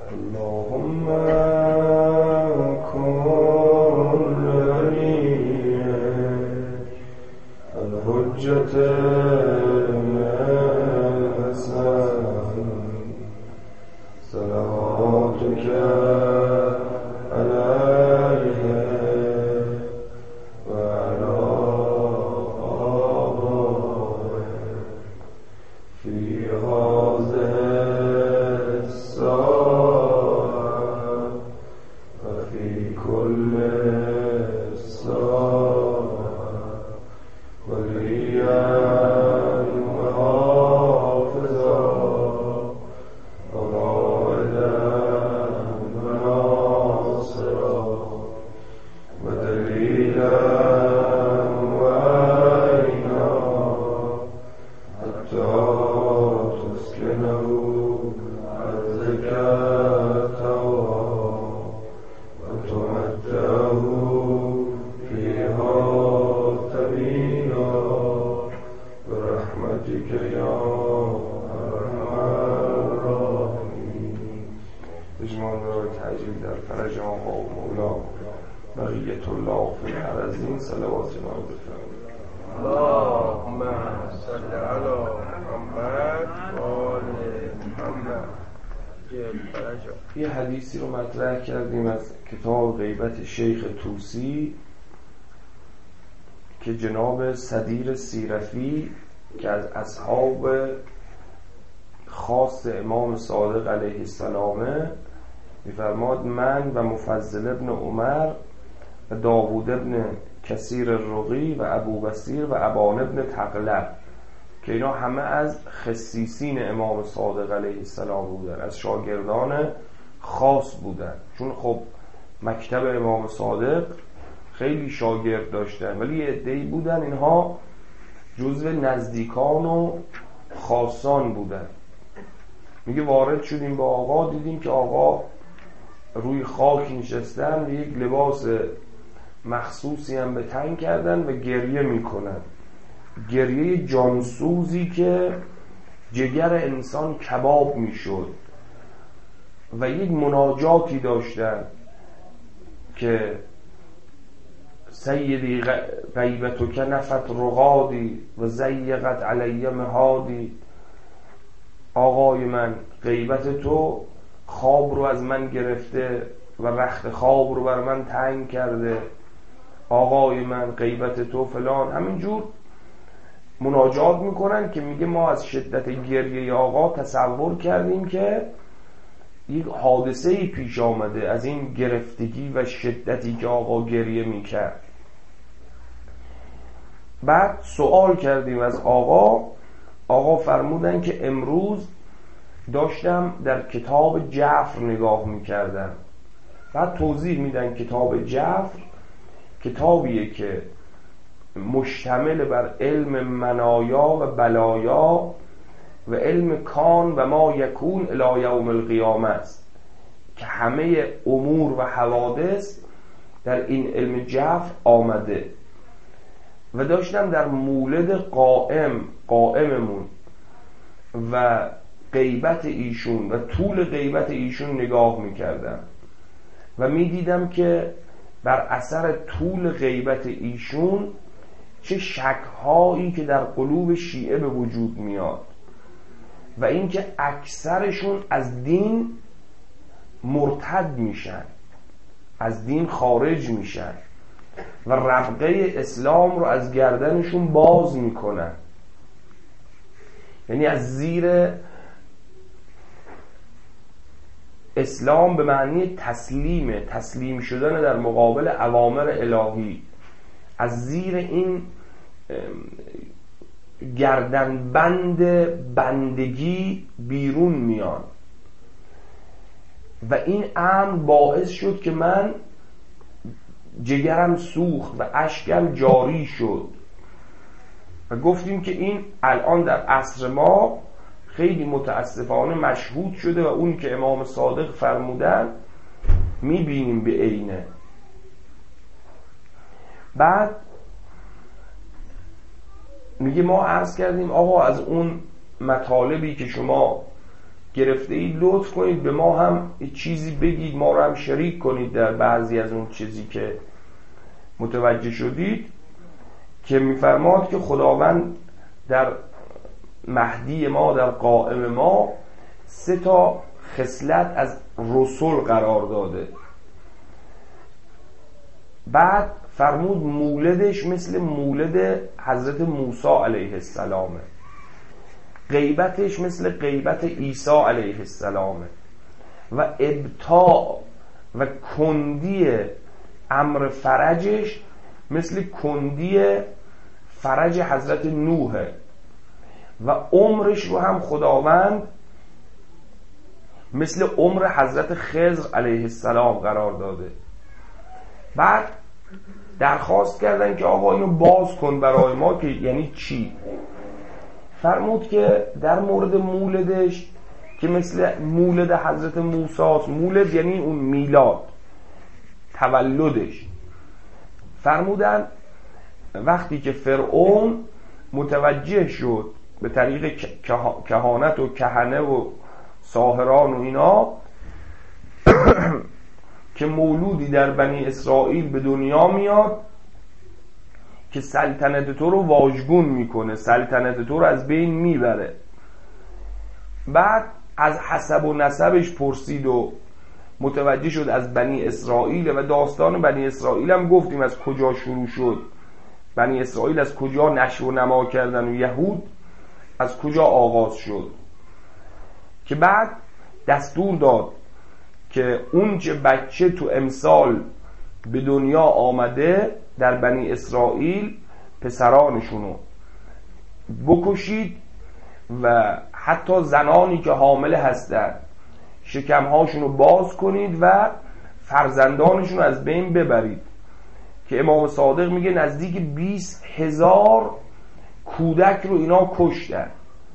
اللهم كن لي الحجة الحسن صلواتك عليه وعلى آبائه في هذه الساعة وفي كل ساعة وليا وحافظا وقائدا وناصرا ودليلا وعينا حتى تسكنه أرضك طوعا وتمتعه فيها طويلا برحمتك يا أرحم الراحمين. اجمال را تعجیل در فرج آقا و مولا بقیت الله فی الارضین صلوات ما بفرمایید. اللهم صل على محمد و آل محمد. یه حدیثی رو مطرح کردیم از کتاب غیبت شیخ طوسی که جناب صدیر سیرفی که از اصحاب خاص امام صادق علیه السلام می‌فرماد من و مفضل ابن عمر و داوود ابن کثیر الرقی و ابو بصیر و ابان ابن تغلب که اینا همه از خصیصین امام صادق علیه السلام بودن، از شاگردان خاص بودن، چون خب مکتب امام صادق خیلی شاگرد داشتن ولی یه عده‌ای بودن اینها جزو نزدیکان و خاصان بودن. میگه وارد شدیم با آقا، دیدیم که آقا روی خاک نشستن و یک لباس مخصوصی هم به تن کردن و گریه میکنن، گریه جانسوزی که جگر انسان کباب میشد و یک مناجاتی داشتن که سیدی غیبتک نفت رقادی و زیقت علی مهادی، آقای من غیبت تو خواب رو از من گرفته و رخت خواب رو بر من تنگ کرده، آقای من غیبت تو فلان. همینجور مناجات میکنن که میگه ما از شدت گریه آقا تصور کردیم که یک حادثه‌ای پیش آمده از این گرفتگی و شدتی که آقا گریه میکرد. بعد سوال کردیم از آقا، آقا فرمودن که امروز داشتم در کتاب جعفر نگاه میکردم. بعد توضیح میدن کتاب جعفر کتابیه که مشتمل بر علم منایا و بلایا و علم کان و ما یکون الی یوم القیامه است که همه امور و حوادث در این علم جعفر آمده. و داشتم در مولد قائممون و غیبت ایشون و طول غیبت ایشون نگاه میکردم و میدیدم که بر اثر طول غیبت ایشون چه شک‌هایی که در قلوب شیعه به وجود میاد و اینکه اکثرشون از دین مرتد میشن، از دین خارج میشن و ربقه اسلام رو از گردنشون باز میکنن، یعنی از زیر اسلام به معنی تسلیم شدن در مقابل اوامر الهی، از زیر این گردنبند بندگی بیرون میان و این امر باعث شد که من جگرم سوخت و اشکم جاری شد و گفتیم که این الان در عصر ما خیلی متاسفانه مشهود شده و اون که امام صادق فرمودن میبینیم به عینه. بعد میگه ما عرض کردیم آقا از اون مطالبی که شما گرفته اید لطف کنید به ما هم چیزی بگید، ما رو هم شریک کنید در بعضی از اون چیزی که متوجه شدید. که میفرماد که خداوند در مهدی ما، در قائم ما 3 خصلت از رسول قرار داده. بعد فرمود مولدش مثل مولد حضرت موسی علیه السلامه، غیبتش مثل غیبت عیسی علیه السلامه، و ابطاء و کندی امر فرجش مثل کندی فرج حضرت نوحه، و عمرش رو هم خداوند مثل عمر حضرت خضر علیه السلام قرار داده. بعد درخواست کردن که آقا اینو باز کن برای ما، که یعنی چی؟ فرمود که در مورد مولدش که مثل مولد حضرت موسی است، مولد یعنی اون میلاد، تولدش. فرمودن وقتی که فرعون متوجه شد به طریق کهانت و کهنه و ساحران و اینا که مولودی در بنی اسرائیل به دنیا میاد که سلطنت تو رو واژگون میکنه، سلطنت تو رو از بین میبره. بعد از حسب و نسبش پرسید و متوجه شد از بنی اسرائیل، و داستان بنی اسرائیل هم گفتیم از کجا شروع شد، بنی اسرائیل از کجا نشو و نما کردن و یهود از کجا آغاز شد. که بعد دستور داد که اون چه بچه تو امسال به دنیا آمده در بنی اسرائیل پسرانشونو بکشید، و حتی زنانی که حامل هستن شکمهاشونو باز کنید و فرزندانشونو از بین ببرید. که امام صادق میگه نزدیک 20,000 کودک رو اینا کشتن،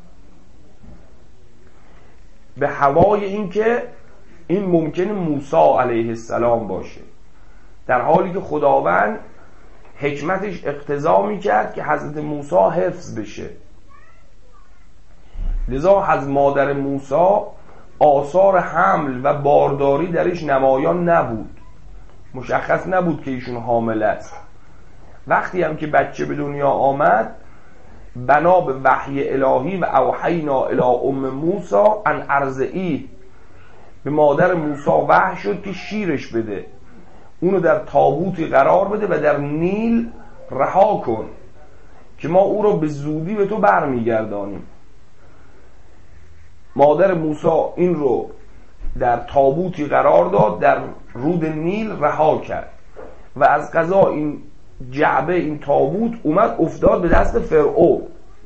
به هوای این که این ممکنه موسی علیه السلام باشه، در حالی که خداوند حکمتش اقتضا میکرد که حضرت موسی حفظ بشه. لذا از مادر موسی آثار حمل و بارداری درش نمایان نبود، مشخص نبود که ایشون حامل است. وقتی هم که بچه به دنیا آمد، بنا به وحی الهی و اوحینا الی ام موسی ان ارضعیه، به مادر موسی وحی شد که شیرش بده، اونو در تابوتی قرار بده و در نیل رها کن که ما او رو به زودی به تو برمیگردانیم. مادر موسی این رو در تابوتی قرار داد، در رود نیل رها کرد، و از قضا این جعبه، این تابوت اومد افتاد به دست فرعون.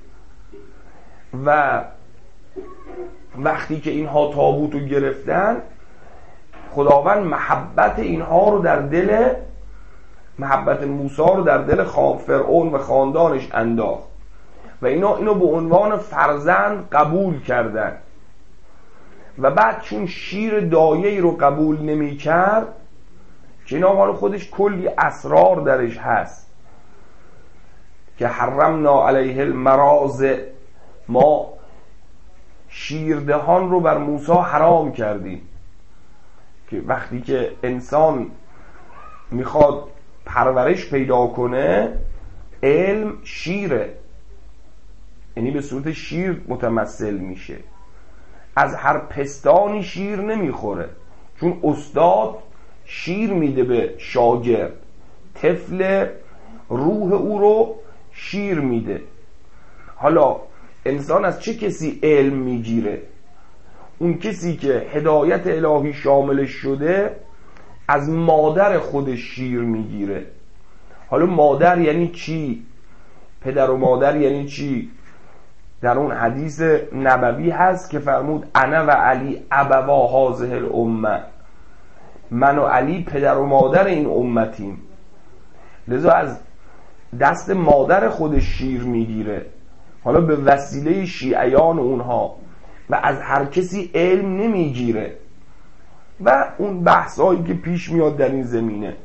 و وقتی که اینها تابوت رو گرفتن، خداوند محبت اینها رو در دل، محبت موسی رو در دل فرعون و خاندانش انداخت، و اینا اینو به عنوان فرزند قبول کردن. و بعد چون شیر دایه‌ای رو قبول نمی کرد، که اینا مال خودش کلی اسرار درش هست، که حرمنا علیه المراضع، ما شیردهان رو بر موسی حرام کردیم. که وقتی که انسان میخواد پرورش پیدا کنه، علم شیره، یعنی به صورت شیر متمثل میشه. از هر پستانی شیر نمیخوره، چون استاد شیر میده به شاگرد، طفل روح او رو شیر میده. حالا انسان از چه کسی علم میگیره؟ اون کسی که هدایت الهی شاملش شده از مادر خودش شیر میگیره. حالا مادر یعنی چی؟ پدر و مادر یعنی چی؟ در اون حدیث نبوی هست که فرمود انا و علی ابوا هذه الامه، من و علی پدر و مادر این امتیم. لذا از دست مادر خودش شیر میگیره، حالا به وسیله شیعیان اونها، و از هر کسی علم نمیگیره. و اون بحثایی که پیش میاد در این زمینه.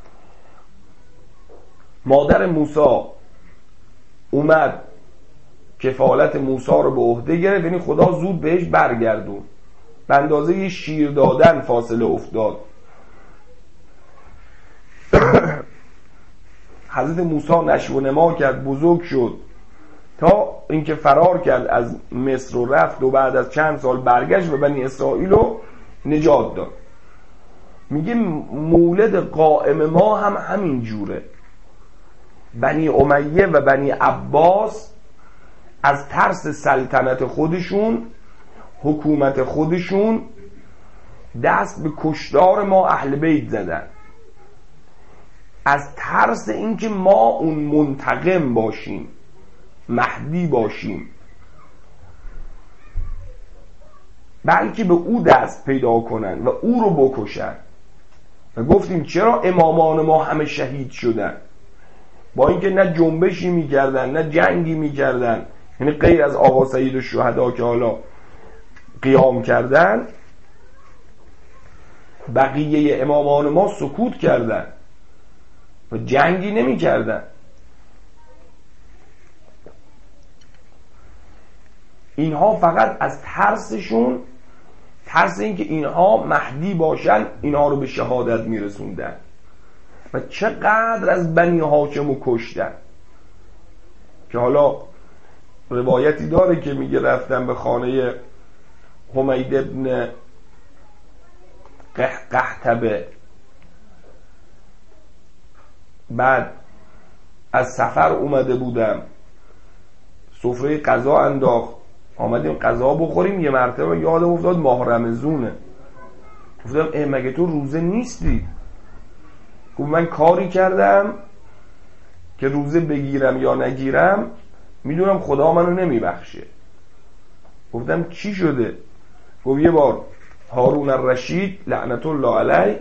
مادر موسی اومد کفالت موسی رو به عهده گرفت، یعنی خدا زود بهش برگردون، به اندازه یه شیر دادن فاصله افتاد. حضرت موسی نشو و نما کرد، بزرگ شد تا اینکه فرار کرد از مصر و رفت و بعد از چند سال برگشت و بنی اسرائیل رو نجات داد. میگه مولد قائم ما هم همین جوره. بنی امیه و بنی عباس از ترس سلطنت خودشون، حکومت خودشون، دست به کشتار ما اهل بیت زدن، از ترس اینکه ما اون منتقم باشیم، مهدی باشیم، بلکه به او دست پیدا کنن و او رو بکشن. و گفتیم چرا امامان ما همه شهید شدن؟ با اینکه نه جنبشی میکردن نه جنگی میکردن، یعنی غیر از آقا سید الشهدا که حالا قیام کردن، بقیه امامان ما سکوت کردن و جنگی نمی کردن. اینها فقط از ترسشون، ترس اینکه اینها مهدی باشن، اینها رو به شهادت میرسوندن. و چقدر از بنی هاشم رو کشتن که حالا روایتی داره که میگه رفتن به خانه حمید ابن قحطبه، بعد از سفر اومده بودم، سفره غذا انداخت، آمدیم غذا بخوریم، یه مرتبه یادم افتاد ماه رمضونه. گفتم مگه تو روزه نیستی؟ گفت من کاری کردم که روزه بگیرم یا نگیرم میدونم خدا منو نمیبخشه. گفتم چی شده؟ گفت یه بار هارون الرشید لعنت الله علیه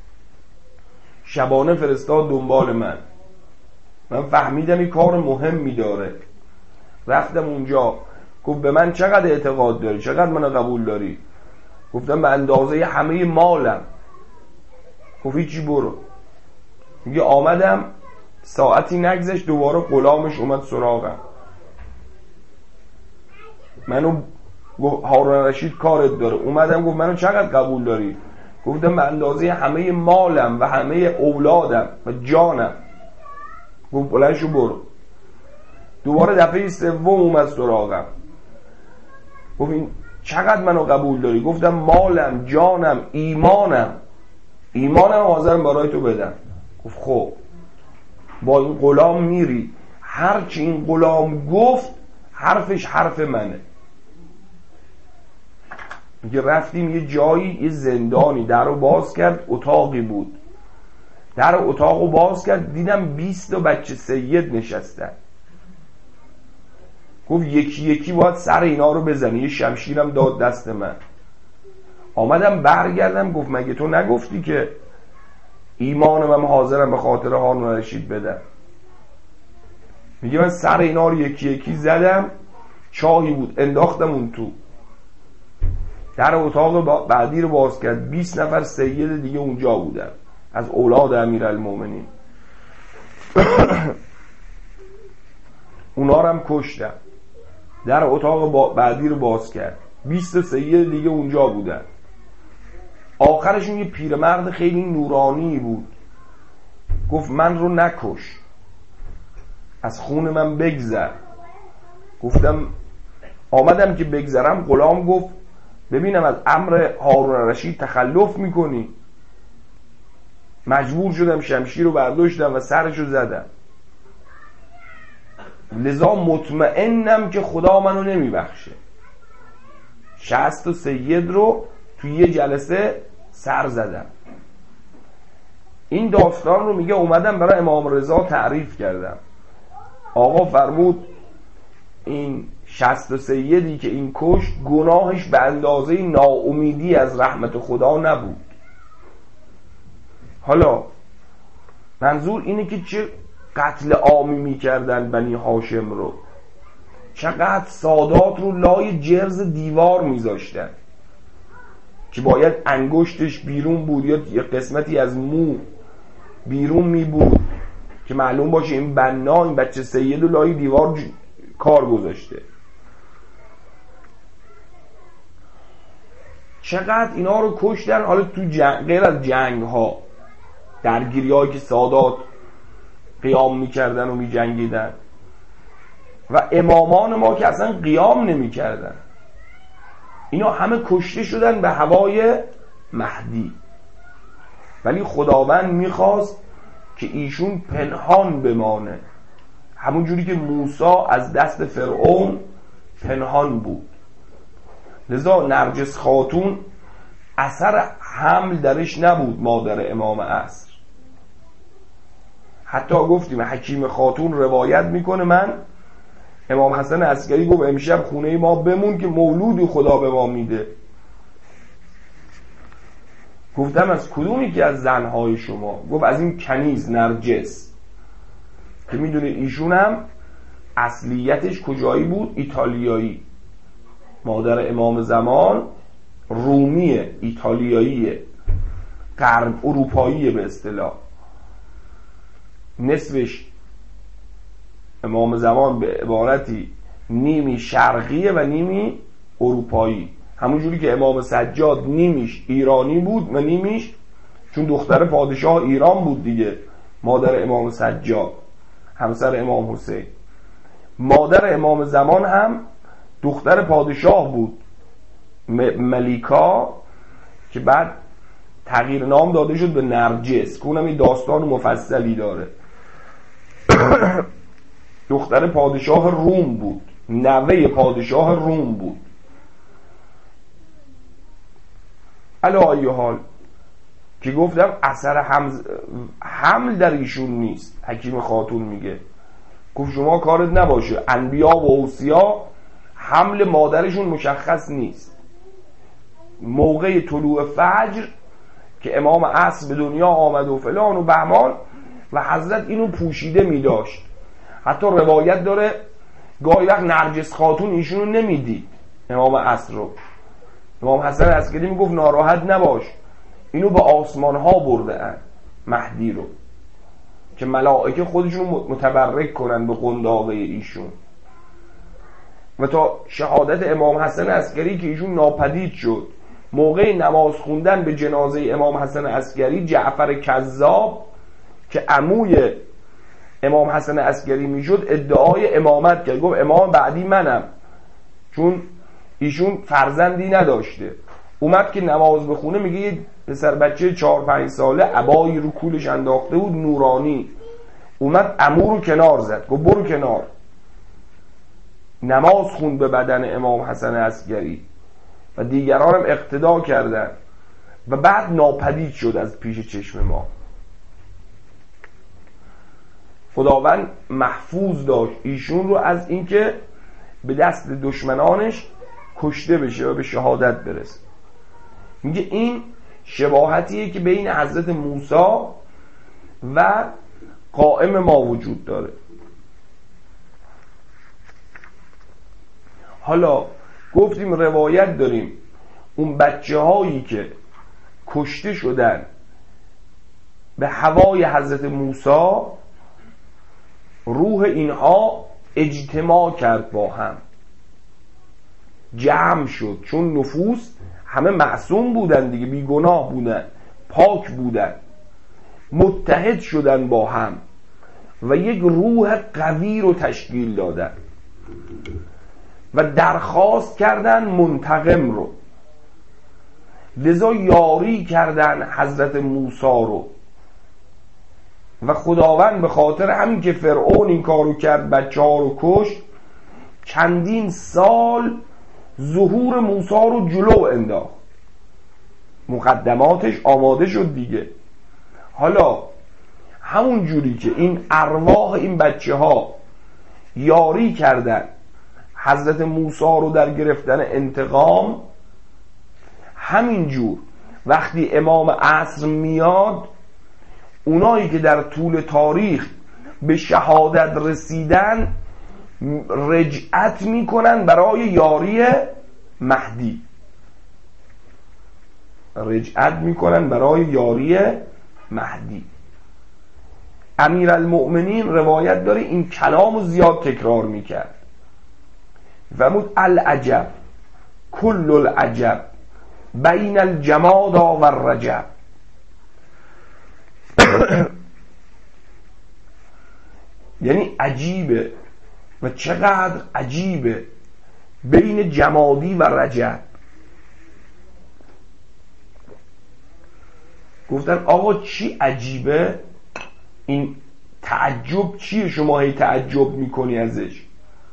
شبانه فرستاد دنبال من فهمیدم این کار مهمی داره، رفتم اونجا. گفت به من چقدر اعتقاد داری؟ چقدر منو قبول داری؟ گفتم به اندازه همه مالم. گفت هیچی برو. میگه آمدم ساعتی نگذشت دوباره غلامش اومد سراغم، منو گفت هارون رشید کارت داره. اومدم گفت منو چقدر قبول داری؟ گفتم به اندازه همه مالم و همه اولادم و جانم. گفت بلند شو برو. دوباره دفعه سوم اومد سراغم، گفت این چقدر منو قبول داری؟ گفتم مالم، جانم، ایمانم حاضرم برای تو بدم. گفت خب با این غلام میری، هرچی این غلام گفت حرفش حرف منه. میگه رفتیم یه جایی، یه زندانی، در رو باز کرد، اتاقی بود، در اتاق رو باز کرد، دیدم 20 بچه سید نشستن. گفت یکی یکی باید سر اینا رو بزنی. یه شمشیرم داد دست من. آمدم برگردم، گفت مگه تو نگفتی که ایمانم حاضرم به خاطر هارون رشید بدم؟ میگه من سر اینا رو یکی یکی زدم، چاهی بود انداختم اون تو. در اتاق بعدی رو باز کرد، 20 نفر سید دیگه اونجا بودن از اولاد امیرالمومنین. اونا رو هم کشتم. در اتاق بعدی رو باز کرد، 20 سید دیگه اونجا بودن. آخرشون یه پیرمرد خیلی نورانی بود، گفت من رو نکش، از خون من بگذر. گفتم آمدم که بگذرم، غلام گفت ببینم از امر هارون رشید تخلف میکنی. مجبور شدم شمشیر رو برداشتم و سرش رو زدم. لذا مطمئنم که خدا منو نمیبخشه. 60 سید رو توی یه جلسه سر زدم. این داستان رو میگه اومدم برای امام رضا تعریف کردم. آقا فرمود این 60 سیدی که این کشت گناهش به اندازه ناامیدی از رحمت خدا نبود. حالا منظور اینه که چه قتل عامی میکردن بنی هاشم رو، چقدر سادات رو لای جرز دیوار میذاشتن که باید انگشتش بیرون بود یا یه قسمتی از مو بیرون می بود که معلوم باشه این بنا، این بچه سید رو لای دیوار کار گذاشته. چقدر اینا رو کشتن. حالا تو غیر از جنگ ها، درگیری هایی که سادات قیام میکردن و میجنگیدن و امامان ما که اصلا قیام نمیکردن، اینا همه کشته شدن به هوای مهدی. ولی خداوند میخواست که ایشون پنهان بمانه، همون جوری که موسی از دست فرعون پنهان بود. لذا نرجس خاتون اثر حمل درش نبود، مادر امام عصر. حتی گفتیم حکیم خاتون روایت میکنه من امام حسن عسکری گفت امشب خونه ما بمون که مولودی خدا به ما میده. گفتم از کدومی که از زنهای شما؟ گفت از این کنیز نرجس، که میدونه ایشون هم اصلیتش کجایی بود؟ ایتالیایی. مادر امام زمان رومیه، ایتالیاییه، غرب اروپاییه به اصطلاح. نصفش امام زمان به عبارتی نیمی شرقیه و نیمی اروپایی. همون جوری که امام سجاد نیمیش ایرانی بود و نیمیش، چون دختر پادشاه ایران بود دیگه، مادر امام سجاد همسر امام حسین. مادر امام زمان هم دختر پادشاه بود، ملیکا، که بعد تغییر نام داده شد به نرجس، که اونم این داستان مفصلی داره. دختر پادشاه روم بود، نوه پادشاه روم بود. علی ای حال که گفتم اثر حمل در ایشون نیست. حکیم خاتون میگه گفت شما کارت نباشه، انبیا و اوصیا حمل مادرشون مشخص نیست. موقع طلوع فجر که امام عصر به دنیا آمد و فلان و بهمان و حضرت اینو پوشیده می داشت. حتی روایت داره گاهی وقت نرجس خاتون ایشونو نمیدید، امام عصر رو. امام حسن عسکری میگفت ناراحت نباش، اینو به آسمان ها برده ان مهدی رو، که ملائکه خودشون متبرک کنن به قنداقه ایشون. و تا شهادت امام حسن عسکری که ایشون ناپدید شد، موقع نماز خوندن به جنازه امام حسن عسکری، جعفر کذاب که عموی امام حسن عسکری میشد ادعای امامت کرد، گفت امام بعدی منم، چون ایشون فرزندی نداشته. اومد که نماز بخونه، میگه یه پسر بچه 4-5 ساله عبایی رو کولش انداخته بود نورانی، اومد عمو رو کنار زد، گفت برو کنار. نماز خوند به بدن امام حسن عسکری و دیگران هم اقتدا کردن و بعد ناپدید شد از پیش چشم ما. خداوند محفوظ داشت ایشون رو از اینکه به دست دشمنانش کشته بشه و به شهادت برسه. میگه این شباهتیه که بین حضرت موسی و قائم ما وجود داره. حالا گفتیم روایت داریم اون بچه هایی که کشته شدن به هوای حضرت موسی، روح اینها اجتماع کرد با هم، جمع شد، چون نفوس همه معصوم بودن دیگه، بیگناه بودن، پاک بودن، متحد شدن با هم و یک روح قوی رو تشکیل دادن و درخواست کردن منتقم رو. لذا یاری کردن حضرت موسی رو و خداوند به خاطر همین که فرعون این کارو کرد، بچه ها رو کشت، چندین سال ظهور موسی رو جلو انداخت، مقدماتش آماده شد دیگه. حالا همون جوری که این ارواح این بچه ها یاری کردن حضرت موسی رو در گرفتن انتقام، همینجور وقتی امام عصر میاد، اونایی که در طول تاریخ به شهادت رسیدن رجعت میکنن برای یاری مهدی، رجعت میکنن برای یاری مهدی. امیرالمؤمنین روایت داره این کلامو زیاد تکرار میکرد فرمود العجب کل العجب بین الجماد و الرجب. یعنی عجیبه و چقدر عجیبه بین جمادی و رجب. گفتن آقا چی عجیبه؟ این تعجب چیه شما هی تعجب میکنی ازش؟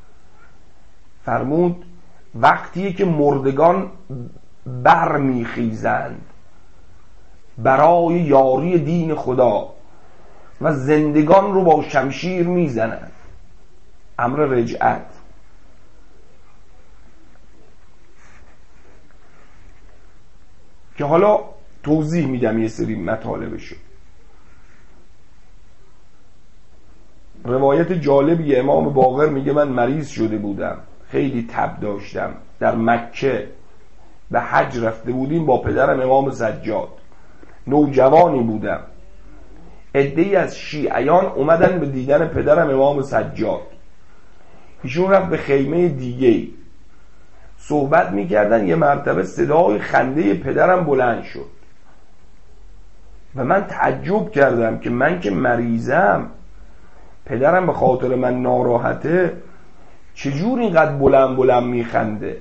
فرمود وقتیه که مردگان بر میخیزند برای یاری دین خدا و زندگان رو با شمشیر میزنند. امر رجعت. که حالا توضیح میدم یه سری مطالبشو. روایت جالبی امام باقر میگه من مریض شده بودم، خیلی تب داشتم، در مکه به حج رفته بودیم با پدرم امام سجاد، نوجوانی بودم. عده‌ای از شیعیان اومدن به دیدن پدرم امام سجاد. ایشون رفت به خیمه دیگه صحبت میکردن. یه مرتبه صدای خنده پدرم بلند شد و من تعجب کردم که من که مریضم، پدرم به خاطر من ناراحته، چجور اینقدر بلند میخنده؟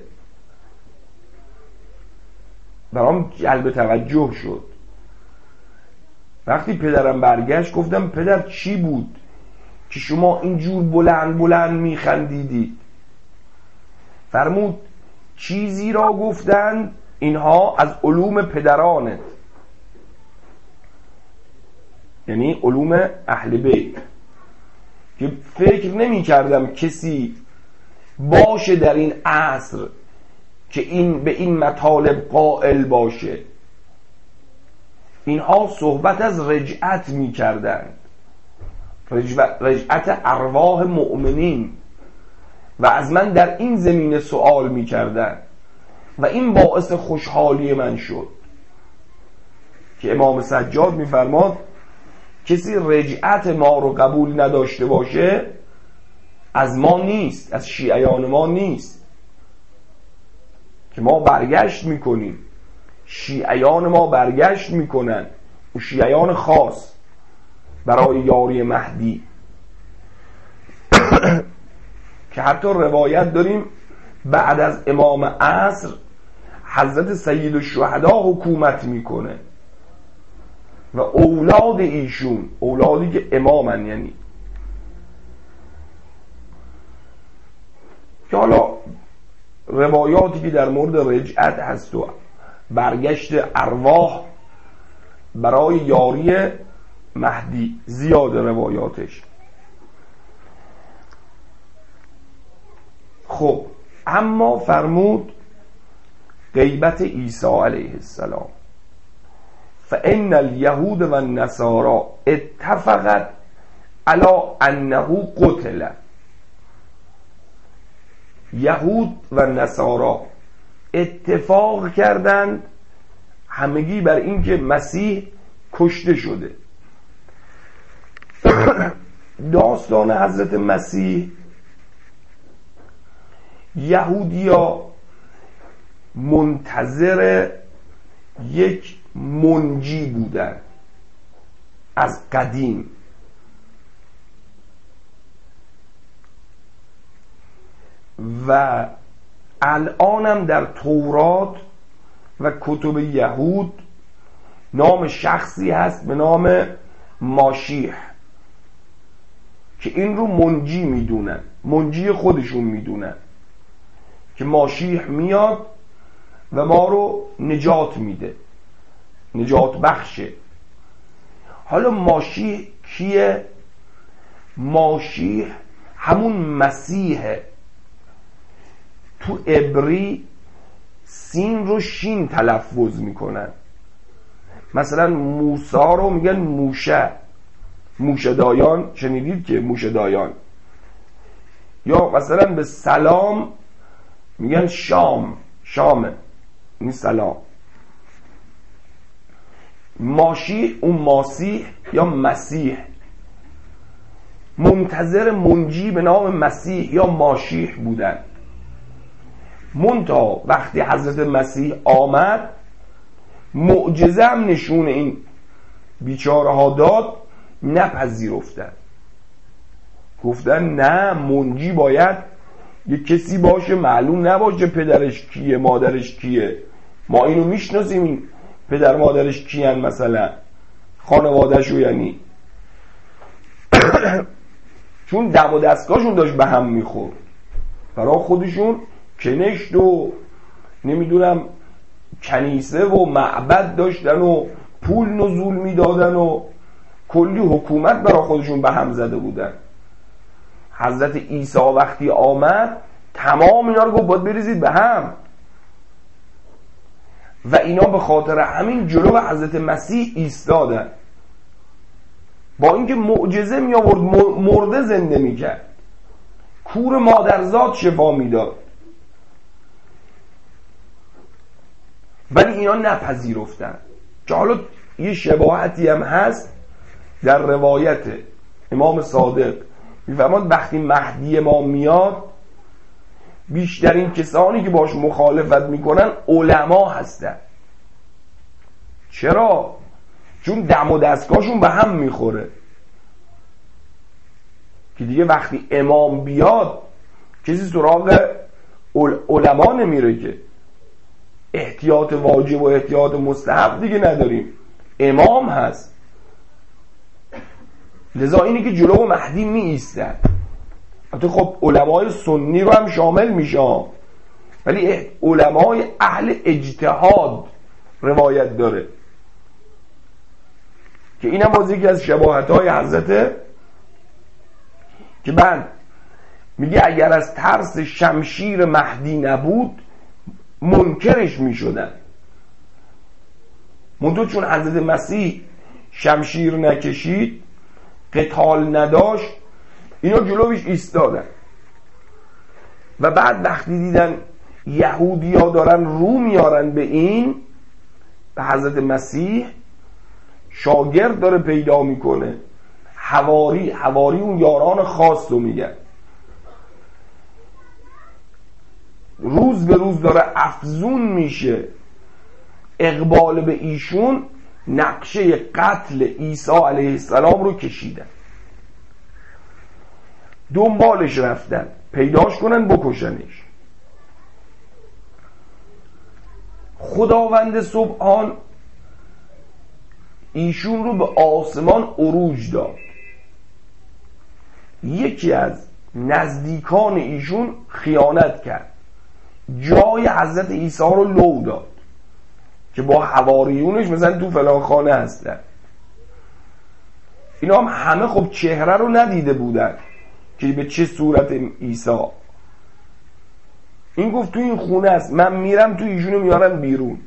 برام جلب توجه شد. وقتی پدرم برگشت گفتم پدر چی بود که شما اینجور بلند میخندیدید؟ فرمود چیزی را گفتند اینها از علوم پدرانت، یعنی علوم اهل بیت، که فکر نمی کردم کسی باشه در این عصر که این به این مطالب قائل باشه. اینها صحبت از رجعت می کردند، رجعت ارواح مؤمنین، و از من در این زمینه سوال می کردند و این باعث خوشحالی من شد که امام سجاد می فرماد کسی رجعت ما رو قبول نداشته باشه از ما نیست، از شیعیان ما نیست، که ما برگشت میکنیم، شیعیان ما برگشت میکنن، و شیعیان خاص برای یاری مهدی. که حتی روایت داریم بعد از امام عصر حضرت سید الشهدا حکومت میکنه و اولاد ایشون، اولادی که امامن، یعنی که حالا روایاتی که در مورد رجعت هست و برگشت ارواح برای یاری مهدی زیاد روایاتش. خب اما فرمود غیبت عیسی علیه السلام، فإن اليهود و النصارى اتفقت على انه قتل. یهود و نصارا اتفاق کردند همگی بر این که مسیح کشته شده. داستان حضرت مسیح، یهودیا منتظر یک منجی بودن از قدیم، و الانم در تورات و کتب یهود نام شخصی هست به نام ماشیح که این رو منجی میدونن، منجی خودشون میدونن که ماشیح میاد و ما رو نجات میده، نجات بخشه. حالا ماشیح کیه؟ ماشیح همون مسیحه. تو عبری سین رو شین تلفظ میکنن. مثلا موسی رو میگن موشه، موشه دایان، شنیدید که موشه دایان. یا مثلا به سلام میگن شام، شامه، این سلام. ماشیح اون ماسیح یا مسیح، منتظر منجی به نام مسیح یا ماشیح بودن. منتها وقتی حضرت مسیح آمد معجزه هم نشون این بیچاره ها داد، نپذیرفتن. گفتن نه، منجی باید یه کسی باشه معلوم نباشه پدرش کیه مادرش کیه، ما اینو میشناسیم این پدر مادرش کیان، مثلا خانوادهشو، یعنی چون دم و دستگاهشون داشت به هم میخورد، برای خودشون کنشت و نمیدونم کنیسه و معبد داشتن و پول نزول میدادن و کلی حکومت برای خودشون به هم زده بودن. حضرت عیسی وقتی آمد تمام اینا رو گفت باید بریزید به هم، و اینا به خاطر همین جلو حضرت مسیح ایستادن. با اینکه معجزه می آورد، مرده زنده می کرد، کور مادرزاد شفا می داد، ولی اینا نپذیرفتن. که حالا یه شباهتی هم هست در روایت امام صادق، میفرماد وقتی مهدی ما میاد بیشترین کسانی که باش مخالفت میکنن علما هستن. چرا؟ چون دم و دستگاهشون به هم میخوره که دیگه وقتی امام بیاد کسی سراغ علما نمیره، که احتیاط واجب و احتیاط مستحب دیگه نداریم، امام هست. لذا اینی که جلو مهدی می ایستن. البته خب علمای سنی رو هم شامل میشه، ولی علمای اهل اجتهاد روایت داره که اینم باز یکی از شباهت‌های حضرته، که بعد میگه اگر از ترس شمشیر مهدی نبود منکرش میشدن. منتها چون حضرت مسیح شمشیر نکشید، قتال نداشت، اینا جلوش ایستادن. و بعد وقتی دیدن یهودی ها دارن رو میارن به این، به حضرت مسیح، شاگرد داره پیدا میکنه، حواری اون یاران خاص رو میگن، روز به روز داره افزون میشه اقبال به ایشون، نقشه قتل عیسی علیه السلام رو کشیدن، دنبالش رفتن پیداش کنن بکشنش. خداوند سبحان ایشون رو به آسمان عروج داد. یکی از نزدیکان ایشون خیانت کرد، جای حضرت عیسی رو لو داد که با حواریونش مثلا تو فلان خانه هستن. اینا هم همه خب چهره رو ندیده بودن که به چه صورت عیسی. این گفت تو این خونه است، من میرم تو، ایشونو میارم بیرون.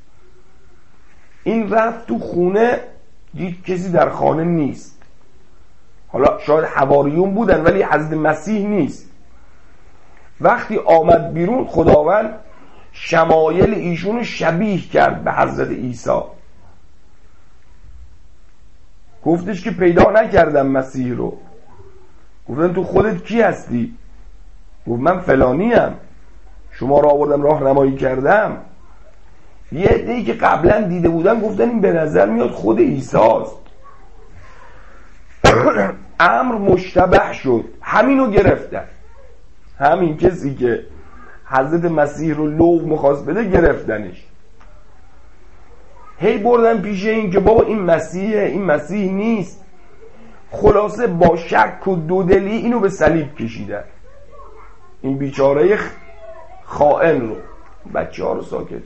این رفت تو خونه، دید کسی در خانه نیست. حالا شاید حواریون بودن ولی حضرت مسیح نیست. وقتی آمد بیرون خداوند شمایل ایشونو شبیه کرد به حضرت عیسی. گفتش که پیدا نکردم مسیح رو. گفتن تو خودت کی هستی؟ گفت من فلانیم، شما رو آوردم راهنمایی کردم. یه عده‌ای که قبلا دیده بودن گفتن این به نظر میاد خود عیسی است. امر مشتبه شد، همینو گرفتن. همین کسی که حضرت مسیح رو لو میخواست بده گرفتنش. هی بردن پیش این که بابا این مسیحه، این مسیح نیست. خلاصه با شک و دودلی اینو به صلیب کشیدن. این بیچاره خائن رو، بچه ها رو ساکت،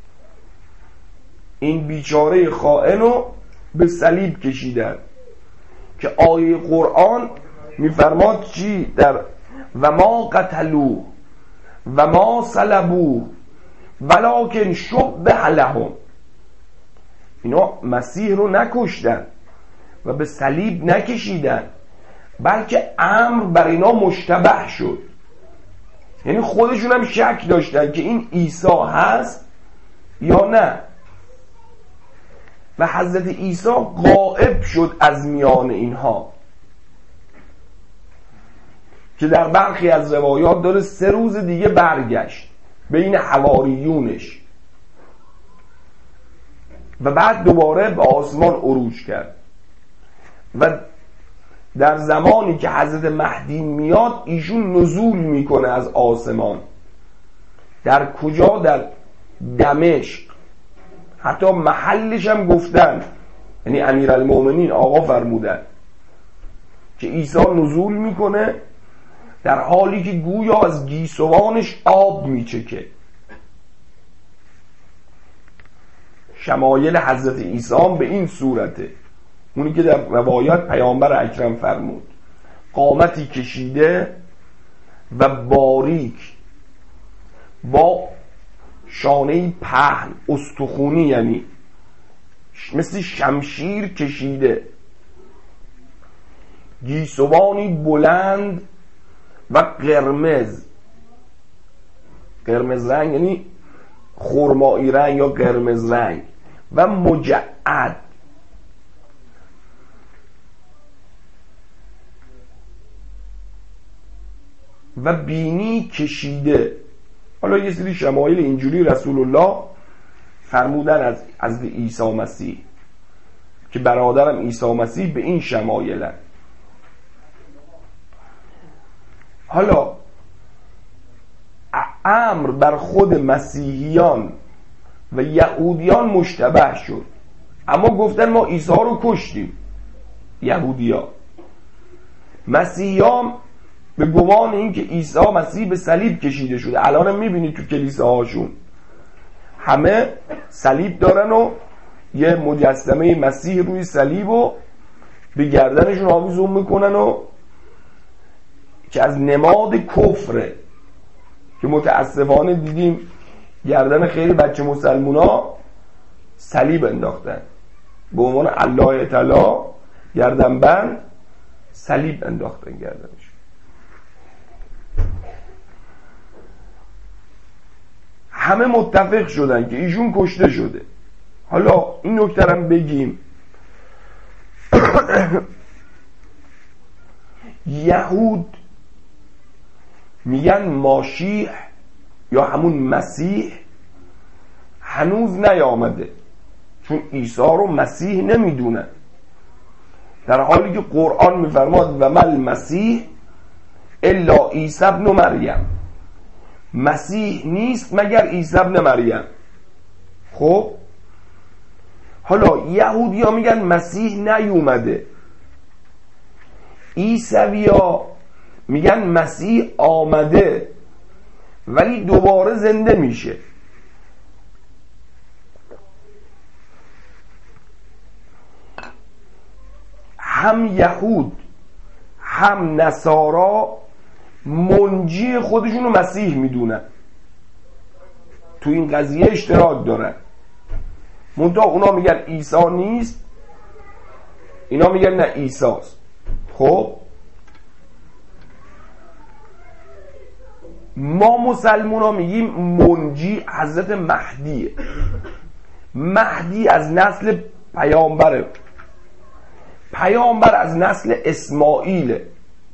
این بیچاره خائن رو به صلیب کشیدن که آیه قرآن میفرماد چی؟ در و ما قتلوه و ما صلبوه ولکن شبه لهم. اینا مسیح رو نکشتن و به صلیب نکشیدن، بلکه امر بر اینا مشتبه شد. یعنی خودشون هم شک داشتن که این عیسی هست یا نه. و حضرت عیسی غائب شد از میان اینها، که در برخی از روایات داره 3 روز دیگه برگشت. بین حواریونش و بعد دوباره به آسمان عروج کرد و در زمانی که حضرت مهدی میاد ایشون نزول میکنه از آسمان. در کجا؟ در دمشق. حتی محلش هم گفتن، یعنی امیرالمومنین آقا فرمودن که عیسی نزول میکنه در حالی که گویا از گیسوانش آب میچکه. شمایل حضرت عیسی هم به این صورته، اونی که در روایات پیامبر اکرم فرمود، قامتی کشیده و باریک با شانه پهن استخونی، یعنی مثل شمشیر کشیده، گیسوانی بلند و قرمز رنگ، یعنی خرمایی رنگ یا قرمز رنگ و مجعد و بینی کشیده. حالا یه سری شمایل اینجوری رسول الله فرمودن از عیسی مسیح که برادرم عیسی مسیح به این شمایلن. حالا امر بر خود مسیحیان و یهودیان مشتبه شد، اما گفتن ما عیسی رو کشتیم. یهودیان، مسیحیان به گمان این که عیسی مسیح به صلیب کشیده شده. الان میبینید تو کلیساهاشون همه صلیب دارن و یه مجسمه مسیح روی صلیب و به گردنشون آویزون میکنن و که از نماد کفره، که متاسفانه دیدیم گردن خیلی بچه مسلمونا صلیب انداختن به عنوان الله تعالی، گردن بند صلیب انداختن گردنش. همه متفق شدن که ایشون کشته شده. حالا این نکته رو بگیم، یهود میگن ماشیح یا همون مسیح هنوز نیامده، چون عیسی رو مسیح نمیدونن، در حالی که قرآن میفرماد و مل مسیح الا عیسی ابن مریم، مسیح نیست مگر عیسی ابن مریم. خب حالا یهودی ها میگن مسیح نیومده، عیسوی ها میگن مسیح آمده ولی دوباره زنده میشه. هم یهود هم نصارا منجی خودشونو مسیح میدونن، تو این قضیه اشتراک دارن، منتها اونا میگن عیسی نیست، اینا میگن نه عیسی است. خب ما مسلمان ها میگیم منجی حضرت مهدیه. مهدی از نسل پیامبره، پیامبر از نسل اسماعیله،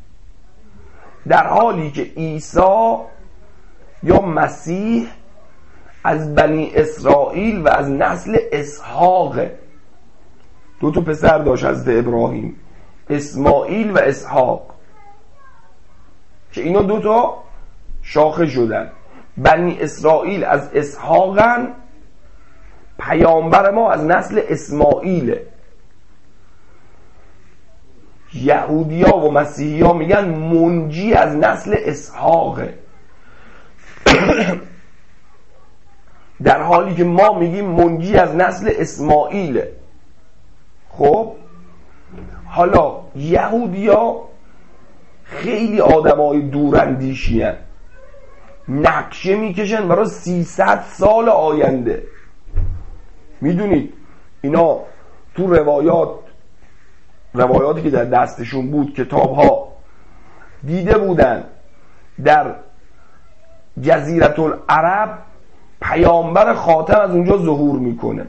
در حالی که عیسی یا مسیح از بنی اسرائیل و از نسل اسحاق. دو تا پسر داشت حضرت ابراهیم، اسماعیل و اسحاق، که اینا دو تا شاخه شدن. بنی اسرائیل از اسحاقن، پیامبر ما از نسل اسماعیله. یهودیا و مسیحیا میگن منجی از نسل اسحاقه، در حالی که ما میگیم منجی از نسل اسماعیله. خب حالا یهودیا خیلی آدمای دوراندیشی هن، نقشه میکشن برای 300 سال آینده. میدونید اینا تو روایاتی که در دستشون بود، کتاب ها، دیده بودن در جزیره العرب پیامبر خاتم از اونجا ظهور میکنه.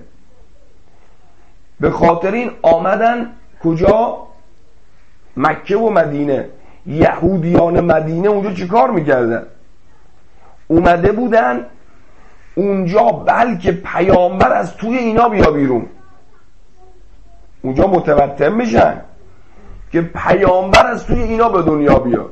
به خاطر این آمدن کجا؟ مکه و مدینه. یهودیان مدینه اونجا چه کار میکردن؟ اومده بودن اونجا بلکه پیامبر از توی اینا بیا بیرون، اونجا متوطن بشن که پیامبر از توی اینا به دنیا بیاد.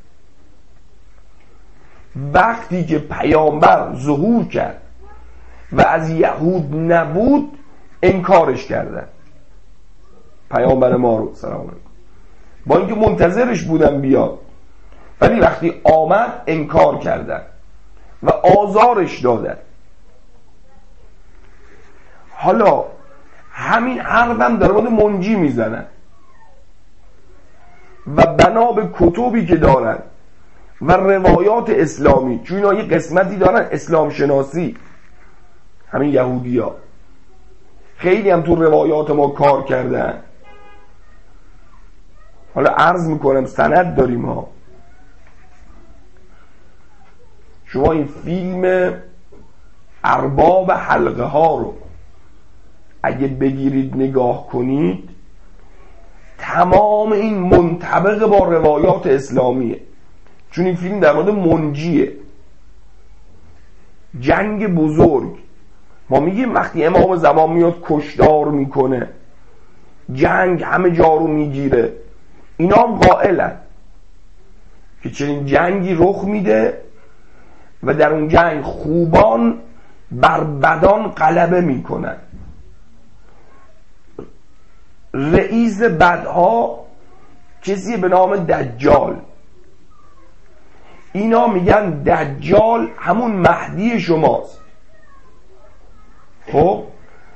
وقتی که پیامبر ظهور کرد و از یهود نبود انکارش کردن پیامبر ما رو سلام علیکم، با اینکه منتظرش بودن بیاد، ولی وقتی آمد انکار کردن و آزارش دادن. حالا همین حرفم در مورد منجی میزنن و بنا به کتبی که دارن و روایات اسلامی، چون اینا یه قسمتی دارن اسلام شناسی، همین یهودی ها خیلی هم تو روایات ما کار کردن. حالا عرض میکنم سند داریم ها. شما این فیلم ارباب حلقه ها رو اگه بگیرید نگاه کنید، تمام این منطبق با روایات اسلامیه، چون این فیلم در مورد منجیه، جنگ بزرگ. ما میگیم وقتی امام زمان میاد کشتار میکنه، جنگ همه جا رو میگیره، اینا هم قائلن که چنین جنگی رخ میده و در اون جنگ خوبان بر بدان غلبه میکنن. رئیس بدها کسی به نام دجال. اینا میگن دجال همون مهدی شماست. خب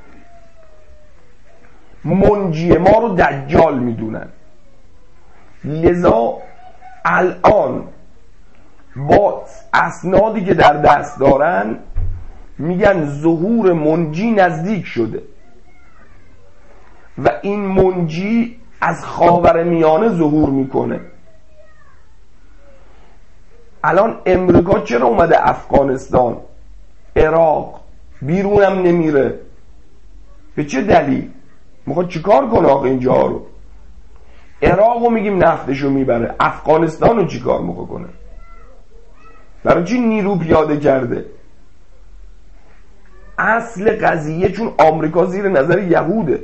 منجی ما رو دجال میدونن، لذا الان با اسنادی که در دست دارن میگن ظهور منجی نزدیک شده و این منجی از خاورمیانه ظهور میکنه. الان امریکا چرا اومده افغانستان، عراق، بیرونم نمیره؟ به چه دلیل؟ میخواد چیکار کنه آقا اینجا رو؟ عراق رو میگیم نفتشو میبره، افغانستان رو چیکار میخواد کنه؟ برای چی نیرو پیاده کرده؟ اصل قضیه چون آمریکا زیر نظر یهوده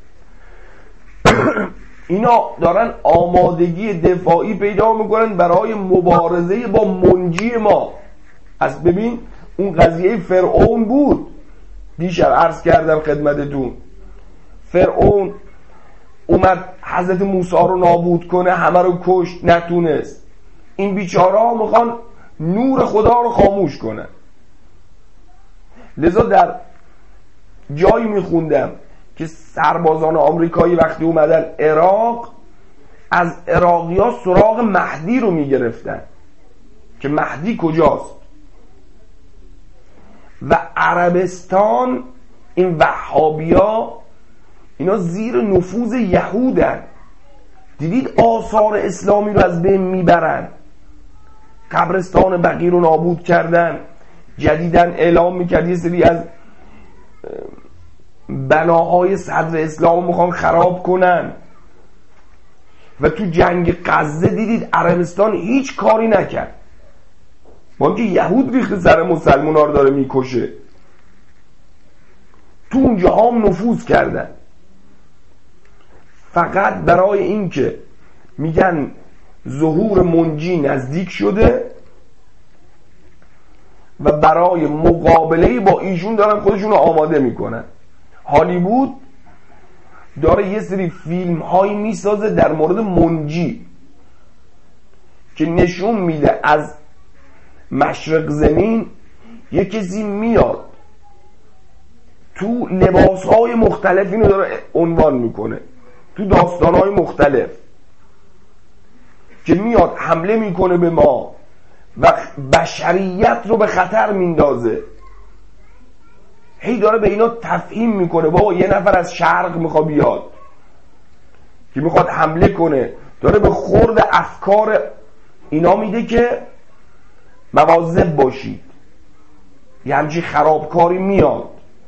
اینا دارن آمادگی دفاعی پیدا میکنن برای مبارزه با منجی ما. از ببین اون قضیه فرعون بود، دیشب عرض کردم خدمتتون، فرعون اومد حضرت موسی رو نابود کنه، همه رو کشت، نتونست. این بیچاره ها میخوان نور خدا رو خاموش کنن. لذا در جایی میخوندم که سربازان آمریکایی وقتی اومدن عراق، از عراقی ها سراغ مهدی رو میگرفتن که مهدی کجاست. و عربستان، این وهابی ها اینا زیر نفوذ یهودن. دیدید آثار اسلامی رو از بین میبرن، قبرستان بقیع رو نابود کردن، جدیدن اعلام میکرد یه سری از بناهای صدر اسلام میخوان خراب کنن. و تو جنگ غزه دیدید عربستان هیچ کاری نکرد، با اینکه یهود ریخت سر مسلمان ها رو داره میکشه، تو اونجا هم نفوذ کردن. فقط برای اینکه میگن ظهور منجی نزدیک شده و برای مقابله با ایشون دارن خودشون رو آماده میکنن. هالیوود داره یه سری فیلم هایی میسازه در مورد منجی که نشون میده از مشرق زمین یه کسی میاد تو لباس های مختلف، اینو داره عنوان میکنه، تو داستان های مختلف که میاد حمله میکنه به ما و بشریت رو به خطر میندازه. هی داره به اینا تفهیم میکنه بابا یه نفر از شرق میخواد بیاد که میخواد حمله کنه، داره به خورد افکار اینا میده که مواظب باشید، یه همچین خرابکاری میاد.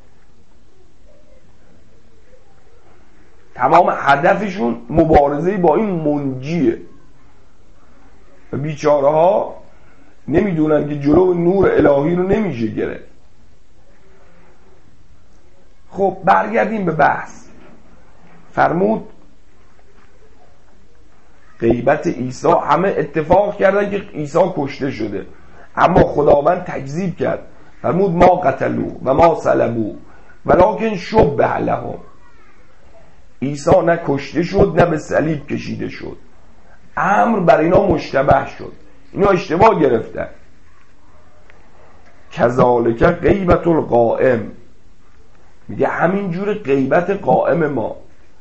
تمام هدفشون مبارزه با این منجیه و بیچاره ها نمیدونن که جلو نور الهی رو نمیشه گرفت. خب برگردیم به بحث. فرمود غیبت عیسی، همه اتفاق کردن که عیسی کشته شده، اما خداوند تکذیب کرد. فرمود ما قتلوا و ما صلبوا ولکن شبه لهم. عیسی نه کشته شد نه به صلیب کشیده شد، امر بر اینا مشتبه شد، اینا اشتباه گرفتن. کذالک غیبت القائم، میگه همینجور غیبت قائم ما.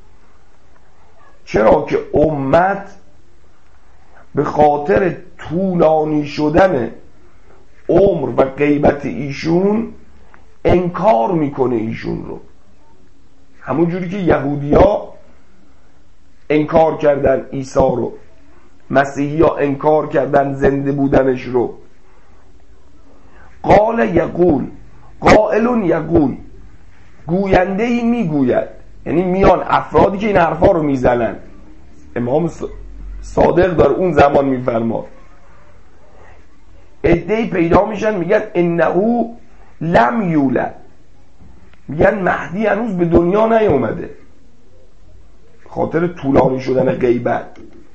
چرا که امت به خاطر طولانی شدن عمر و غیبت ایشون انکار میکنه ایشون رو، همون جوری که یهودیا انکار کردن عیسی رو، مسیحیا انکار کردن زنده بودنش رو. قال یقول، قائل یقول، گوینده ای میگوید، یعنی میان افرادی که این حرفا رو میزنن. امام صادق در اون زمان میفرماد عده‌ای پیدا میشن میگن انه لم یولد، میگن مهدی هنوز به دنیا نیومده، خاطر طولانی شدن غیبت.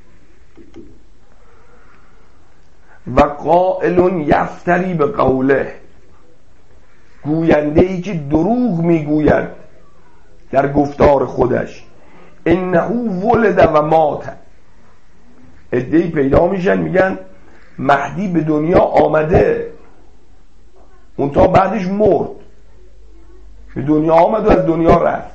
و قائل یفتری به قوله، گوینده ای که دروغ میگوید در گفتار خودش. انه ولد و مات، عده‌ای پیدا میشن میگن مهدی به دنیا آمده، اون تا بعدش مرد، به دنیا آمد و از دنیا رفت.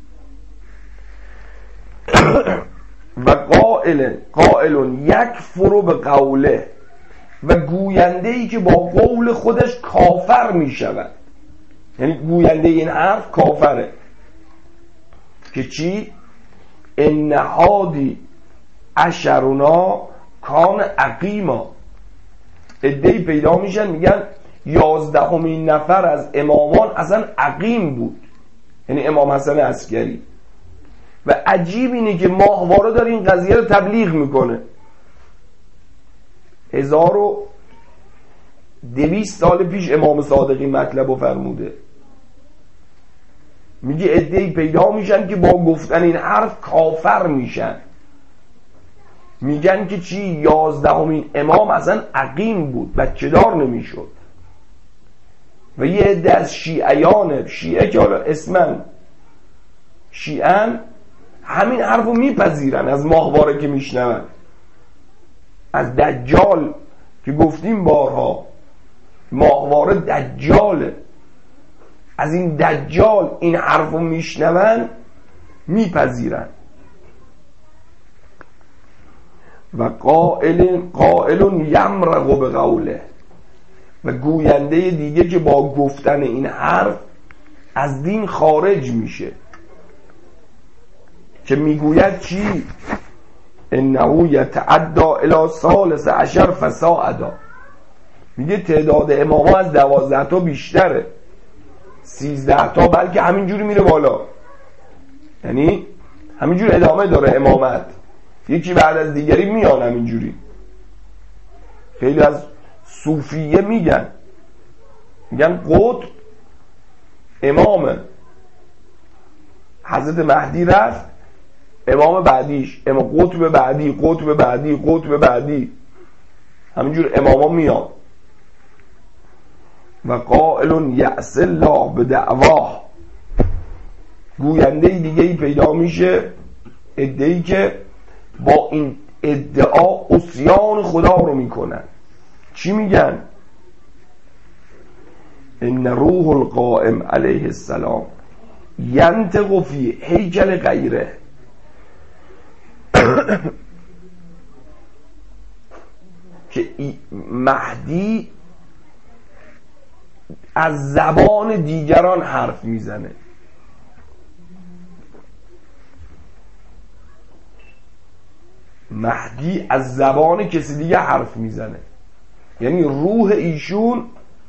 و قائل یکفر به قوله، و گوینده ای که با قول خودش کافر می شود، یعنی گوینده این حرف کافره. که چی؟ ان هادی اشرنا کان عقیما، عده‌ای پیدا میشن میگن 11مین نفر از امامان اصلا عقیم بود، یعنی امام حسن عسکری. و عجیب اینه که ماهواره داره این قضیه رو تبلیغ میکنه. 1200 سال پیش امام صادقی مطلب رو فرموده. میگه عده‌ای پیدا میشن که با گفتن این حرف کافر میشن، میگن که چی؟ 11مین امام اصلا عقیم بود، بچه دار نمیشد. و یه عده از شیعیان، شیعه که حالا اسمن شیعن، همین حرف رو میپذیرن از ماهواره که میشنون. از دجال که گفتیم بارها، ماهواره دجاله، از این دجال این حرف رو میشنون میپذیرن. و قائل یمرق به قوله، و گوینده دیگه که با گفتن این حرف از دین خارج میشه، که میگوید چی؟ انه یتعدی الی 13 فصاعدا، میگه تعداد اماما از 12 تا بیشتره، 13 تا بلکه همینجوری میره بالا، یعنی همینجوری ادامه داره امامت، یکی بعد از دیگری میان همینجوری. خیلی از صوفیه میگن قطب امامه، حضرت مهدی رفت، امام بعدیش، قطب بعدی، قطب بعدی، قطب بعدی، همینجور اماما میان. و قائل یأس الله به دعواه، گوینده دیگه ای پیدا میشه، ادعی که با این ادعا عصیان خدا رو میکنن. چی میگن؟ ان روح القائم علیه السلام ینطق فی هیکل غیره، که مهدی از زبان دیگران حرف میزنه. مهدی از زبان کسی دیگه حرف میزنه، یعنی روح ایشون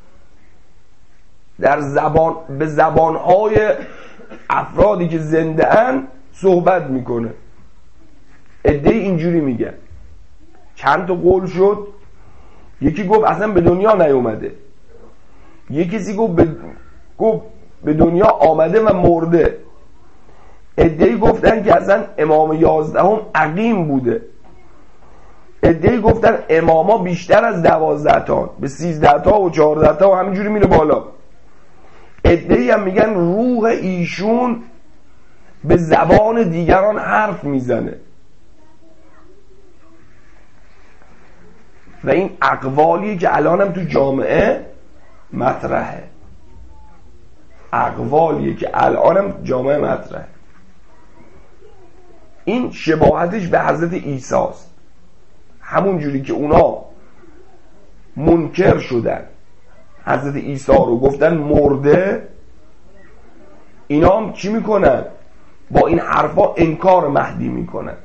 در زبان، به زبانهای افرادی که زنده ان صحبت میکنه. عده‌ای اینجوری میگن. چند تا قول شد، یکی گفت اصلا به دنیا نیومده، یکی کسی گفت به دنیا آمده و مرده. عده‌ای گفتن که اصلا امام 11 عقیم بوده. عده‌ای گفتن اماما بیشتر از 12 تا به 13 تا و 14 تا و همینجوری میره بالا. عده‌ای هم میگن روح ایشون به زبان دیگران حرف میزنه. و این اقوالیه که الان هم تو جامعه مطرحه. اقوالیه که الان هم جامعه مطرحه. این شباهتش به حضرت عیسی است. همون جوری که اونا منکر شدن حضرت عیسی رو، گفتن مرده، اینا هم چی میکنن؟ با این حرفا انکار مهدی میکنن.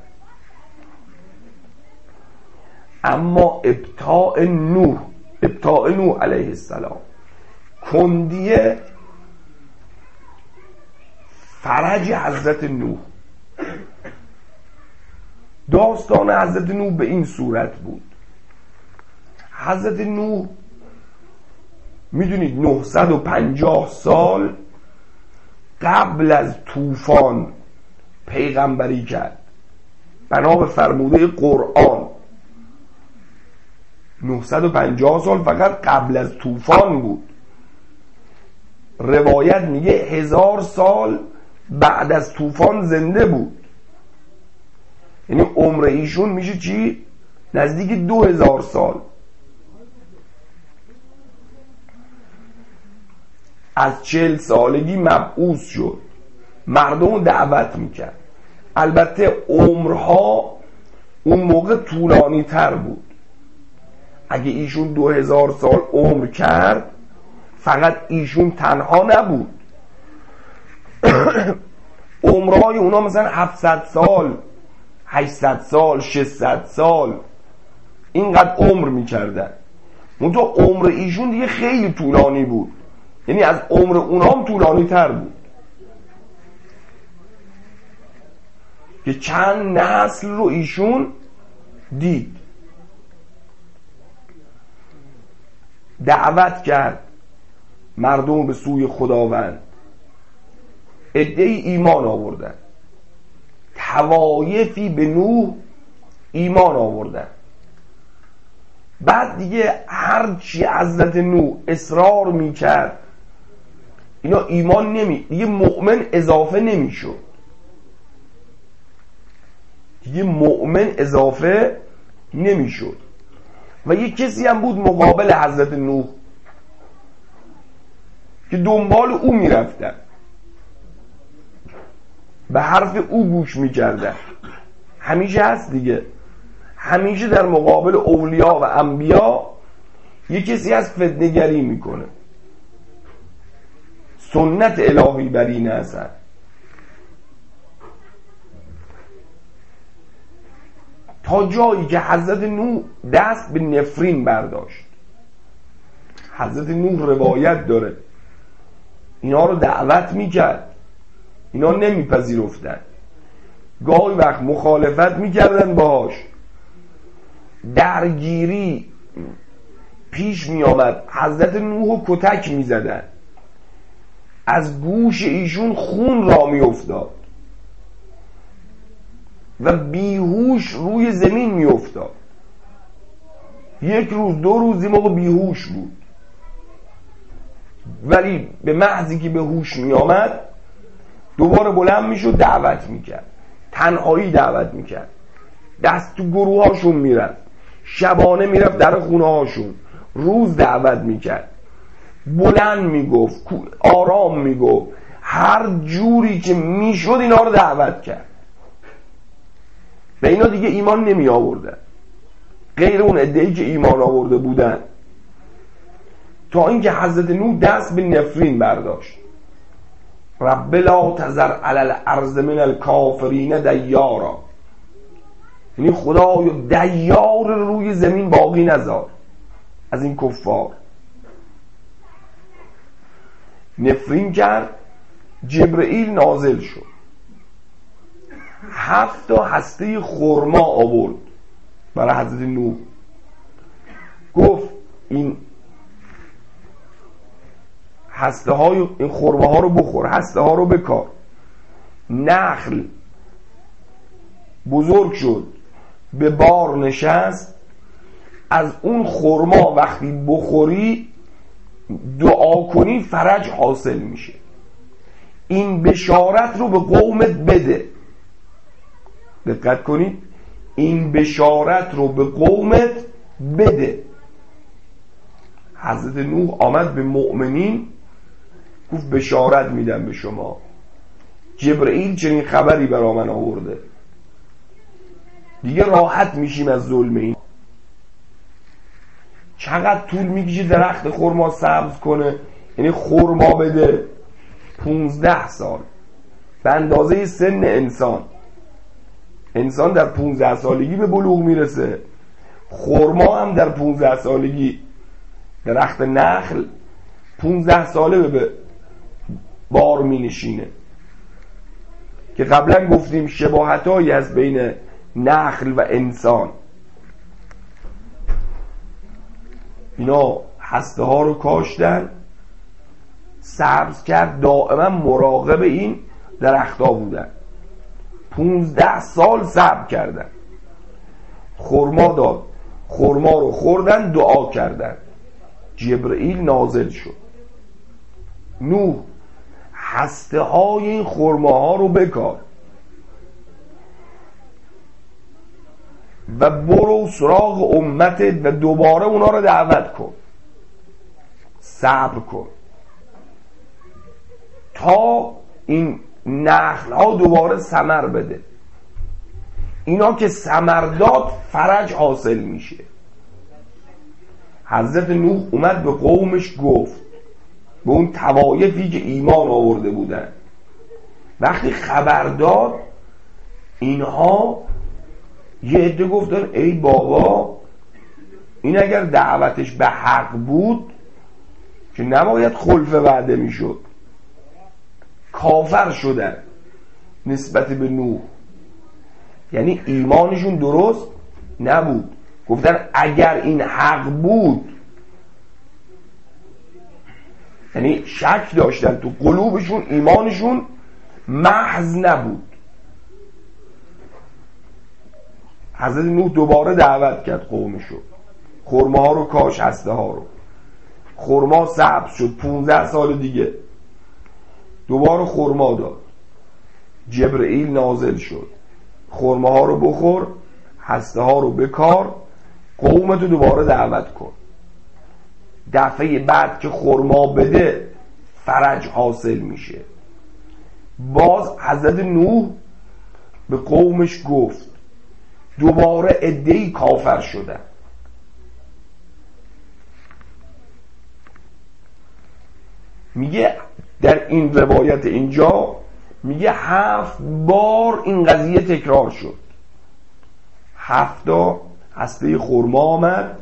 اما ابطاء نوح علیه السلام، کندی فرج حضرت نوح، داستان حضرت نوح به این صورت بود. حضرت نوح میدونید 950 سال قبل از طوفان پیغمبری کرد بنا به فرموده قرآن. 950 سال فقط قبل از طوفان بود. روایت میگه 1000 سال بعد از طوفان زنده بود. یعنی عمر ایشون میشه چی؟ نزدیک 2000 سال. از 40 سالگی مبعوث شد، مردم دعوت میکرد. البته عمرها اون موقع طولانی تر بود. اگه ایشون 2000 سال عمر کرد، فقط ایشون تنها نبود، عمرهای اونا مثلا 700 سال 800 سال 600 سال اینقدر عمر میکردن. منتها عمر ایشون دیگه خیلی طولانی بود، یعنی از عمر اونا هم طولانی تر بود که چند نسل رو ایشون دید. دعوت کرد مردم به سوی خداوند. عده‌ای ایمان آوردن، طوایفی به نوح ایمان آوردن. بعد دیگه هرچی حضرت نوح اصرار میکرد اینا ایمان دیگه مؤمن اضافه نمیشد. دیگه مؤمن اضافه نمیشد. و یک کسی هم بود مقابل حضرت نوح که دنبال او میرفتن، به حرف او گوش میکردن. همیشه هست دیگه، همیشه در مقابل اولیا و انبیا یک کسی از فتنه‌گری میکنه. سنت الهی بر این اصل. تا جایی که حضرت نوح دست به نفرین برداشت. حضرت نوح روایت داره اینا رو دعوت میکرد، اینا نمیپذیرفتن، گاهی وقت مخالفت میکردن باهاش، درگیری پیش میآمد، حضرت نوح رو کتک میزدن، از گوش ایشون خون را میافتاد و بیهوش روی زمین میافتاد. یک روز 2 روز این موقع بیهوش بود، ولی به محضی که به هوش میآمد دوباره بلند میشد، دعوت میکرد، تنهایی دعوت میکرد، دست تو گروه هاشون میرفت، شبانه میرفت در خونه هاشون، روز دعوت میکرد، بلند میگفت، آرام میگفت، هر جوری که میشد اینا رو دعوت کرد. و اینا دیگه ایمان نمی آوردن، غیر اون عده‌ای که ایمان آورده بودن، تا اینکه حضرت نوح دست به نفرین برداشت. رب لا تذر علی الارض من الکافرین دیارا، یعنی خدایا دیار روی زمین باقی نذار از این کفار. نفرین کرد، جبرئیل نازل شد، 7 تا هسته خرما آورد برای حضرت نوح. گفت این هسته های این خرما ها رو بخور، هسته ها رو بکار. نخل بزرگ شد، به بار نشست، از اون خرما وقتی بخوری دعا کنی فرج حاصل میشه. این بشارت رو به قومت بده. دقت کنید، این بشارت رو به قومت بده. حضرت نوح آمد به مؤمنین گفت بشارت میدم به شما، جبرئیل چنین خبری برا من آورده، دیگه راحت میشیم از ظلم این. چقدر طول میکشه درخت خرما سبز کنه؟ یعنی خرما بده 15 سال، به اندازه سن انسان در 15 سالگی به بلوغ میرسه، خرما هم در 15 سالگی، درخت نخل 15 ساله به بار می نشینه. که قبلا گفتیم شباهتایی از بین نخل و انسان. اینا هسته ها رو کاشتن، سبز کرد، دائما مراقب این درخت ها بودن، 15 سال صبر کردن، خرما داد، خرما رو خوردن، دعا کردن، جبرئیل نازل شد. نوح هسته های این خرماها رو بکار و برو سراغ امتت و دوباره اونا رو دعوت کن، صبر کن تا این نخل ها دوباره ثمر بده. اینا که ثمر داد فرج حاصل میشه. حضرت نوح اومد به قومش گفت، به اون طوایفی که ایمان آورده بودن، وقتی خبر داد، اینها یه عده گفتن ای بابا، این اگر دعوتش به حق بود که نباید خلف وعده میشد. کافر شدن نسبت به نوح، یعنی ایمانشون درست نبود. گفتن اگر این حق بود، یعنی شک داشتن تو قلوبشون، ایمانشون محض نبود. حضرت نوح دوباره دعوت کرد قومشو، خرما ها رو کاش، هسته ها رو، خرما سبز شد، 15 سال دیگه دوباره خرما داد، جبرئیل نازل شد، خرما ها رو بخور، هسته ها رو بکار، قومتو دوباره دعوت کن. دفعه بعد که خرما بده فرج حاصل میشه. باز حضرت نوح به قومش گفت، دوباره عده‌ای کافر شدن. میگه در این روایت اینجا میگه 7 بار این قضیه تکرار شد. 7 تا هسته خرما آمد،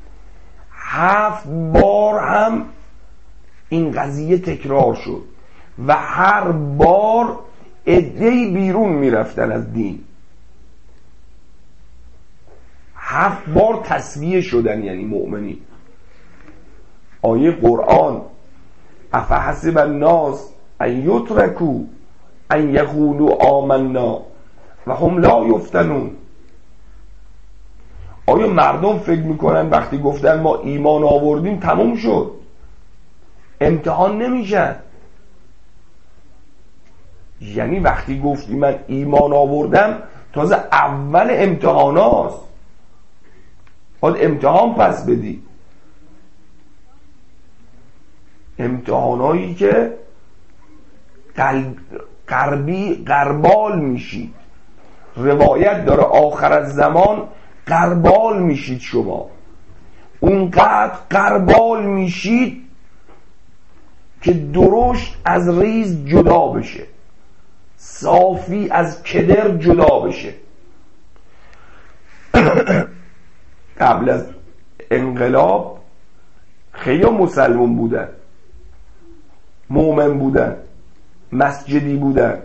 7 بار هم این قضیه تکرار شد و هر بار عده‌ای بیرون میرفتن از دین. 7 بار تسویه شدن، یعنی مؤمنین. آیه قرآن افحسب الناس ان یترکوا ان یقولوا آمنا و هم لا یفتنون. آیا مردم فکر میکنن وقتی گفتن ما ایمان آوردیم تموم شد، امتحان نمیشن؟ یعنی وقتی گفتی من ایمان آوردم تازه اول امتحان هاست، باید امتحان پس بدی، امتحانایی که قربال میشید. روایت داره آخر از زمان قربال میشید، شما اونقدر قربال میشید که درشت از ریز جدا بشه، صافی از کدر جدا بشه. قبل از انقلاب خیلی مسلمان بودن، مومن بودن، مسجدی بودن.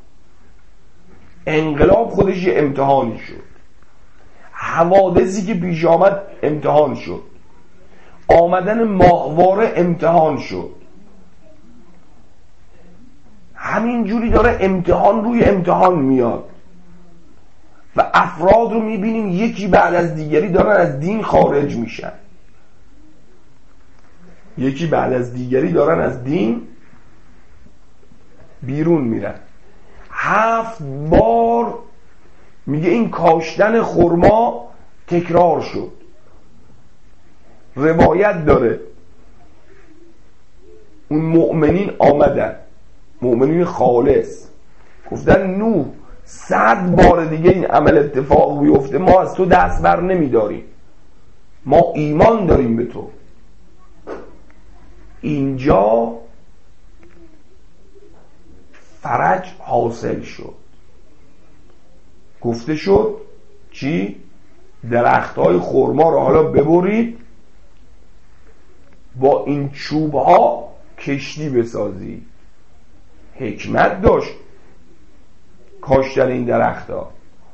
انقلاب خودش یه امتحانی شد، حوادثی که پیش آمد امتحان شد، آمدن ماهواره امتحان شد، همین جوری داره امتحان روی امتحان میاد و افراد رو میبینیم یکی بعد از دیگری دارن از دین خارج میشن، یکی بعد از دیگری دارن از دین بیرون میرن. 7 بار میگه این کاشتن خرما تکرار شد. روایت داره اون مؤمنین آمدن، مؤمنین خالص، گفتن نوح 100 بار دیگه این عمل اتفاق بیفته ما از تو دست بر نمیداریم، ما ایمان داریم به تو. اینجا فرج حاصل شد. گفته شد چی؟ درختای خرما رو حالا ببرید، با این چوب ها کشتی بسازید. حکمت داشت کاشتن این درختها.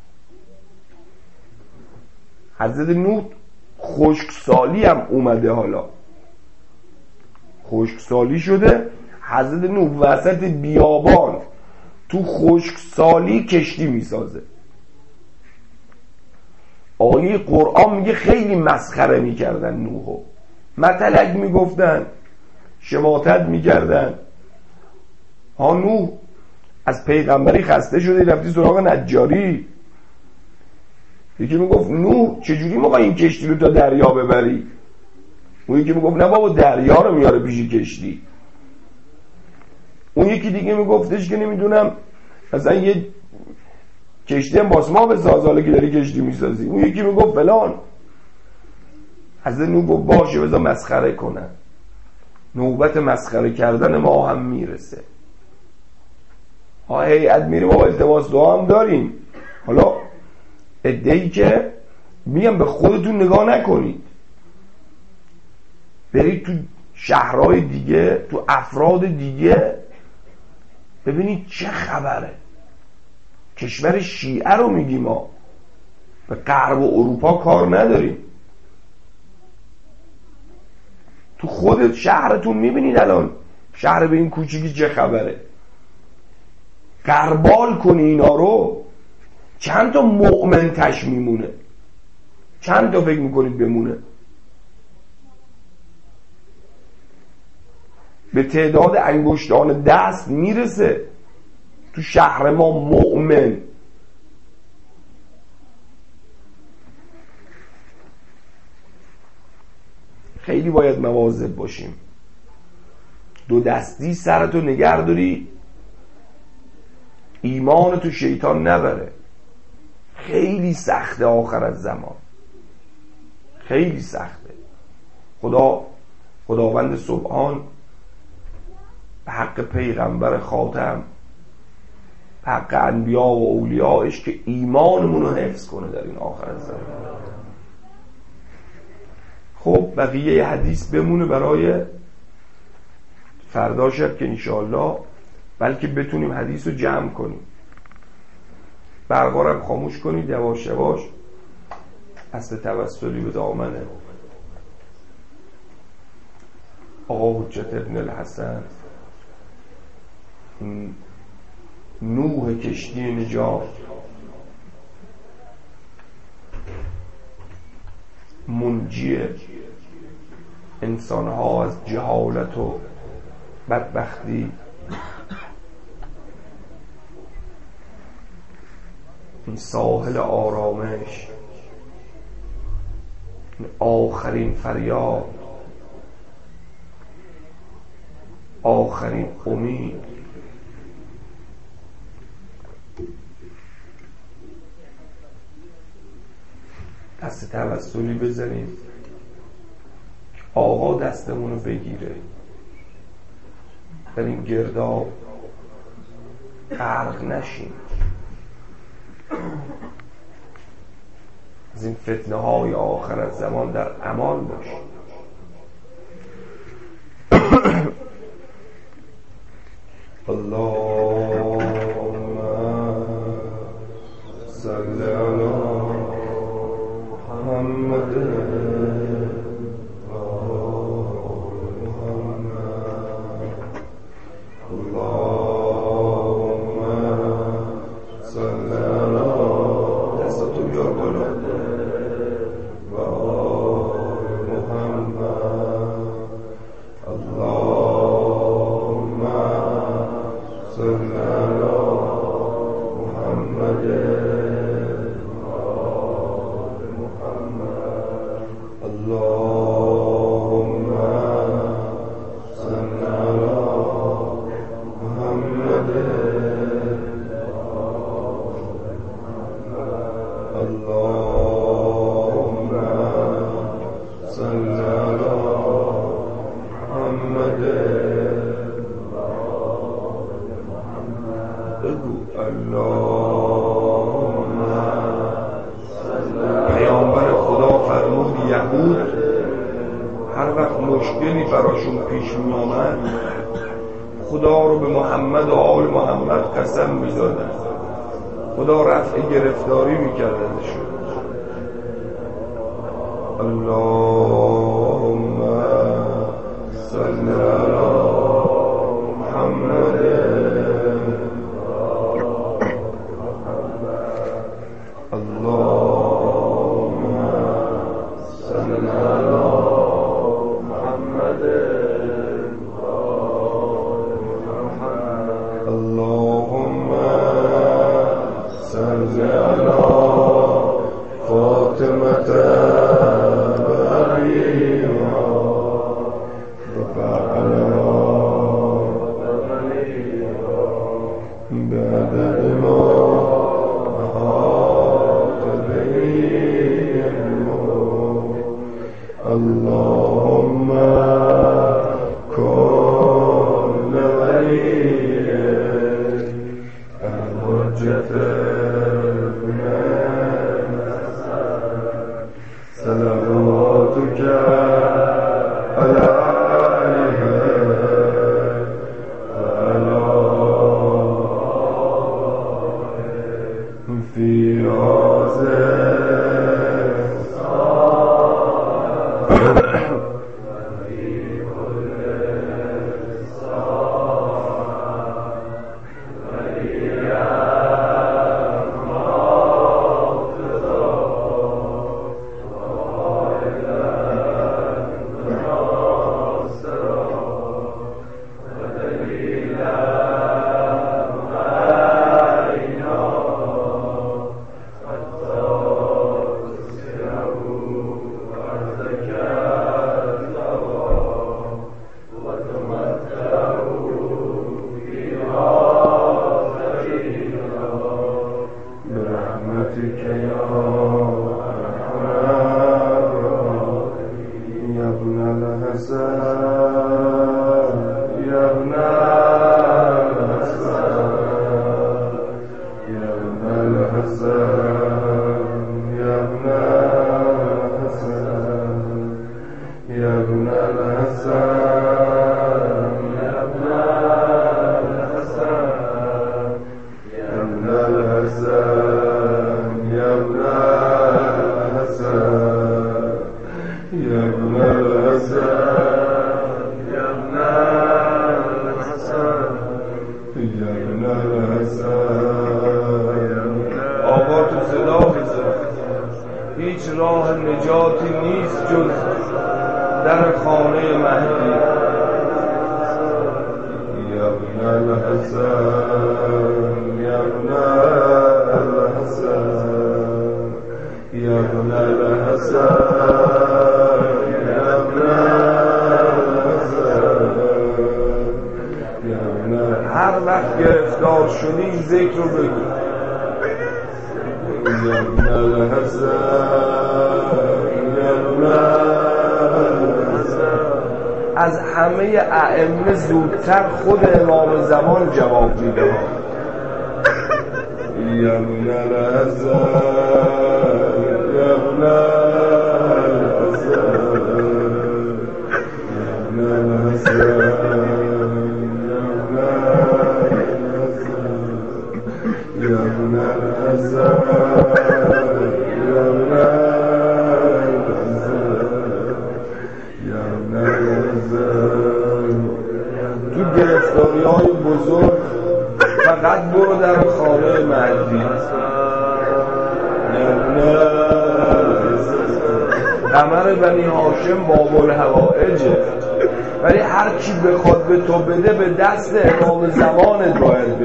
حضرت نوح خشکسالی هم اومده، حالا خشکسالی شده. حضرت نوح وسط بیابان تو خشکسالی کشتی میسازه. آیه قرآن میگه خیلی مسخره میکردن نوحو، متلک میگفتن، شماتت میکردن. ها نوح از پیغمبری خسته شده رفتی سراغ نجاری. یکی میگفت نوح چجوری میخوای این کشتی رو تا دریا ببری؟ اون یکی میگفت نه بابا دریا رو میاره پیش کشتی. اون یکی دیگه میگفتش که نمیدونم مثلا یه کشتی هم باس ما بساز حالا که داری کشتی میسازی. اون یکی میگفت فلان. حضرت نوح گفت باشه بذار مسخره کنن، نوبت مسخره کردن ما هم میرسه. ها هیئت میره با التماس دعا هم داریم. حالا ادعی که میگم به خودتون نگاه نکنید، برید تو شهرهای دیگه، تو افراد دیگه ببینید چه خبره. کشور شیعه رو میگیم ما، به غرب و اروپا کار نداریم. تو خودت شهرتون میبینید الان شهر به این کوچیکی چه خبره. غربال کنی اینا رو، چند تا مؤمن تش میمونه؟ چند تا فکر میکنید بمونه؟ به تعداد انگشتان دست میرسه تو شهر ما مؤمن. خیلی باید مواظب باشیم، دو دستی سرتو نگه داری، ایمان تو شیطان نبره. خیلی سخته آخر از زمان، خیلی سخته. خداوند سبحان به حق پیغمبر خاتم، به حق انبیا و اولیاءش که ایمانمون رو حفظ کنه در این آخر از زمان. خب بقیه حدیث بمونه برای فردا شب که انشاءالله بلکه بتونیم حدیث رو جمع کنیم. برقارم خاموش کنید یواش یواش. اصل توسلی به دامنه آقا حجت ابن الحسن، نوح کشتی نجات، منجی انسانها از جهالت و بدبختی، این ساحل آرامش، آخرین فریاد، آخرین امید. دست توسلی بزنیم آقا دستمون رو بگیره، در این گرداب غرق نشیم، از این فتنه های آخر از زمان در امان باشیم. اللهم صل علی محمد اللهم صل على محمد اللهم صل على محمد اللهم صل على محمد بگو اللهم پیامبر خدا فرمود یهود هر وقت مشکلی براشون پیش می آمد خدا رو به محمد و آل محمد قسم می دادن، خدا رفع گرفتاری می کردنشون. اللهم صل علی محمد اللهم صل علی محمد اللهم صل علی فاطمة بأبيها بعدد ما أحاط به علمه اللهم كن لوليك الحجة ابن صلواتك عليه وعلى في هذا هیچ راه نجاتی نیست جز در خانه مهدی. یا ابن الحسن یا ابن الحسن یا ابن الحسن یا ابن الحسن. هر وقت گرفتار شدی این ذکر رو بگو. یا ابن الحسن یا ابن الحسن. از همه ائمه زودتر خود امام زمان جواب میده. یا ابن الحسن یا ابن الحسن یا ابن الحسن یا ابن الحسن یا ابن الحسن. تو گرفتاری‌های بزرگ فقط برو در خانه مهدی. قمر بنی هاشم باب الحوائجه، ولی هر کی بخواد به تو بده به دست امام زمانت باید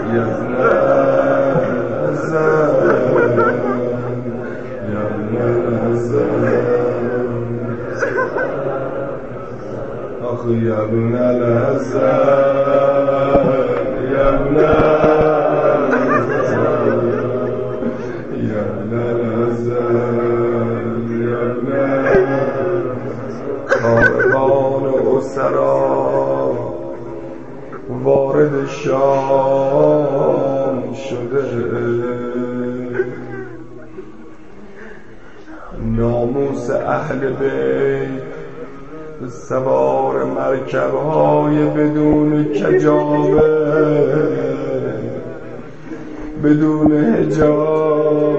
يا ابن الحسن يا ابن کاروان اسرا وارد شام شده ناموس اهل بیت سوار مرکب‌های بدون کجاوه بدون حجاب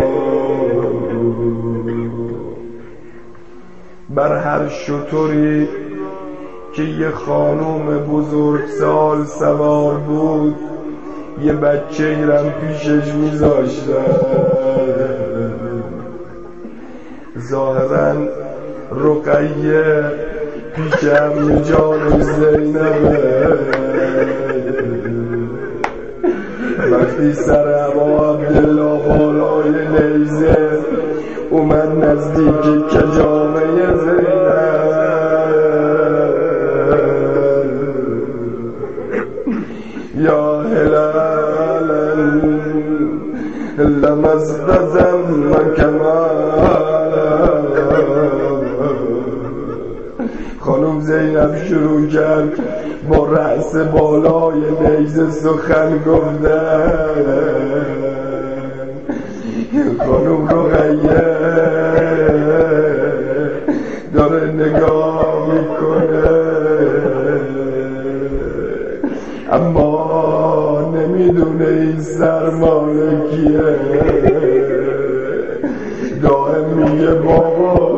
بر هر شتری که یه خانوم بزرگسال سوار بود یه بچه ایرم پیشش میذاشتن ظاهراً رقیه پیش عمی جانش زینبه وقتی سر ابا عبدالله بالای نیزه اومد نزدیک کجامه زینب یا هلالا لمزدزم خانم زینب شروع کرد با رأس بالای نیزه سخن گفتن خانم رقیه داره نگاه میکنه اما نمیدونه این سرمانه کیه دائم میگه بابا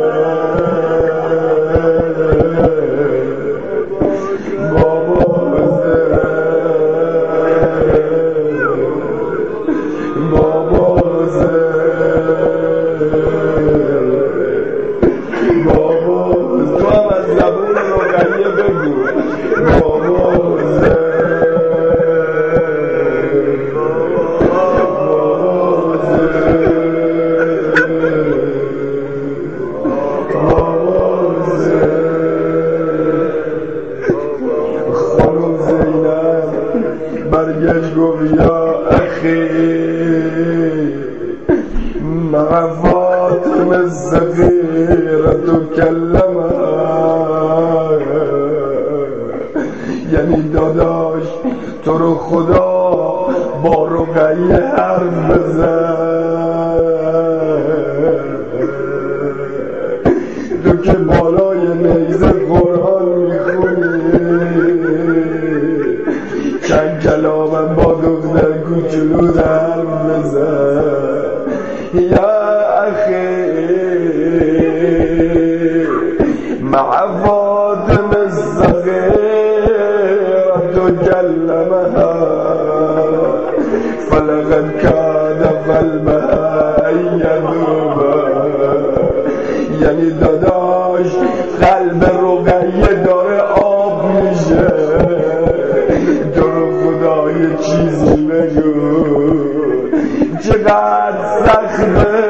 برگشت گفت یا اخی مع فاطمه الصغیره تکلم یعنی داداش تو رو خدا با رقیه حرف بزن تو که بالای نیزه قرآن میخونی چند کلامم با دختر کوچولو حرف بزن یا اخی مع فاطمه الصغیره تکلمها فلقد کاد قلبها یذوب یعنی داداش قلب رقیه داره آب میشه تو رو خدا یه چیزی بگو چقدر سخته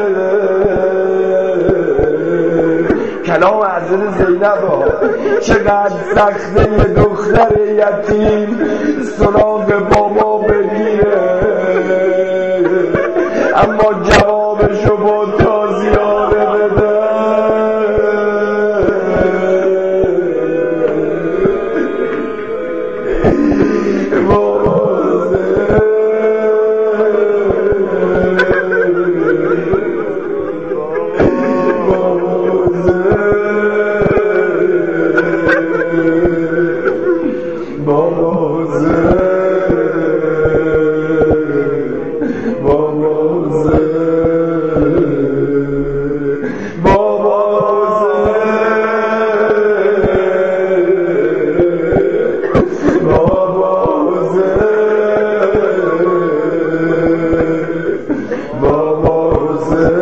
کلام حضرت زینب چقدر سخته یه دختر یتیم سراغ بابا بگیره اما جوابشو با تازیانه بده بابا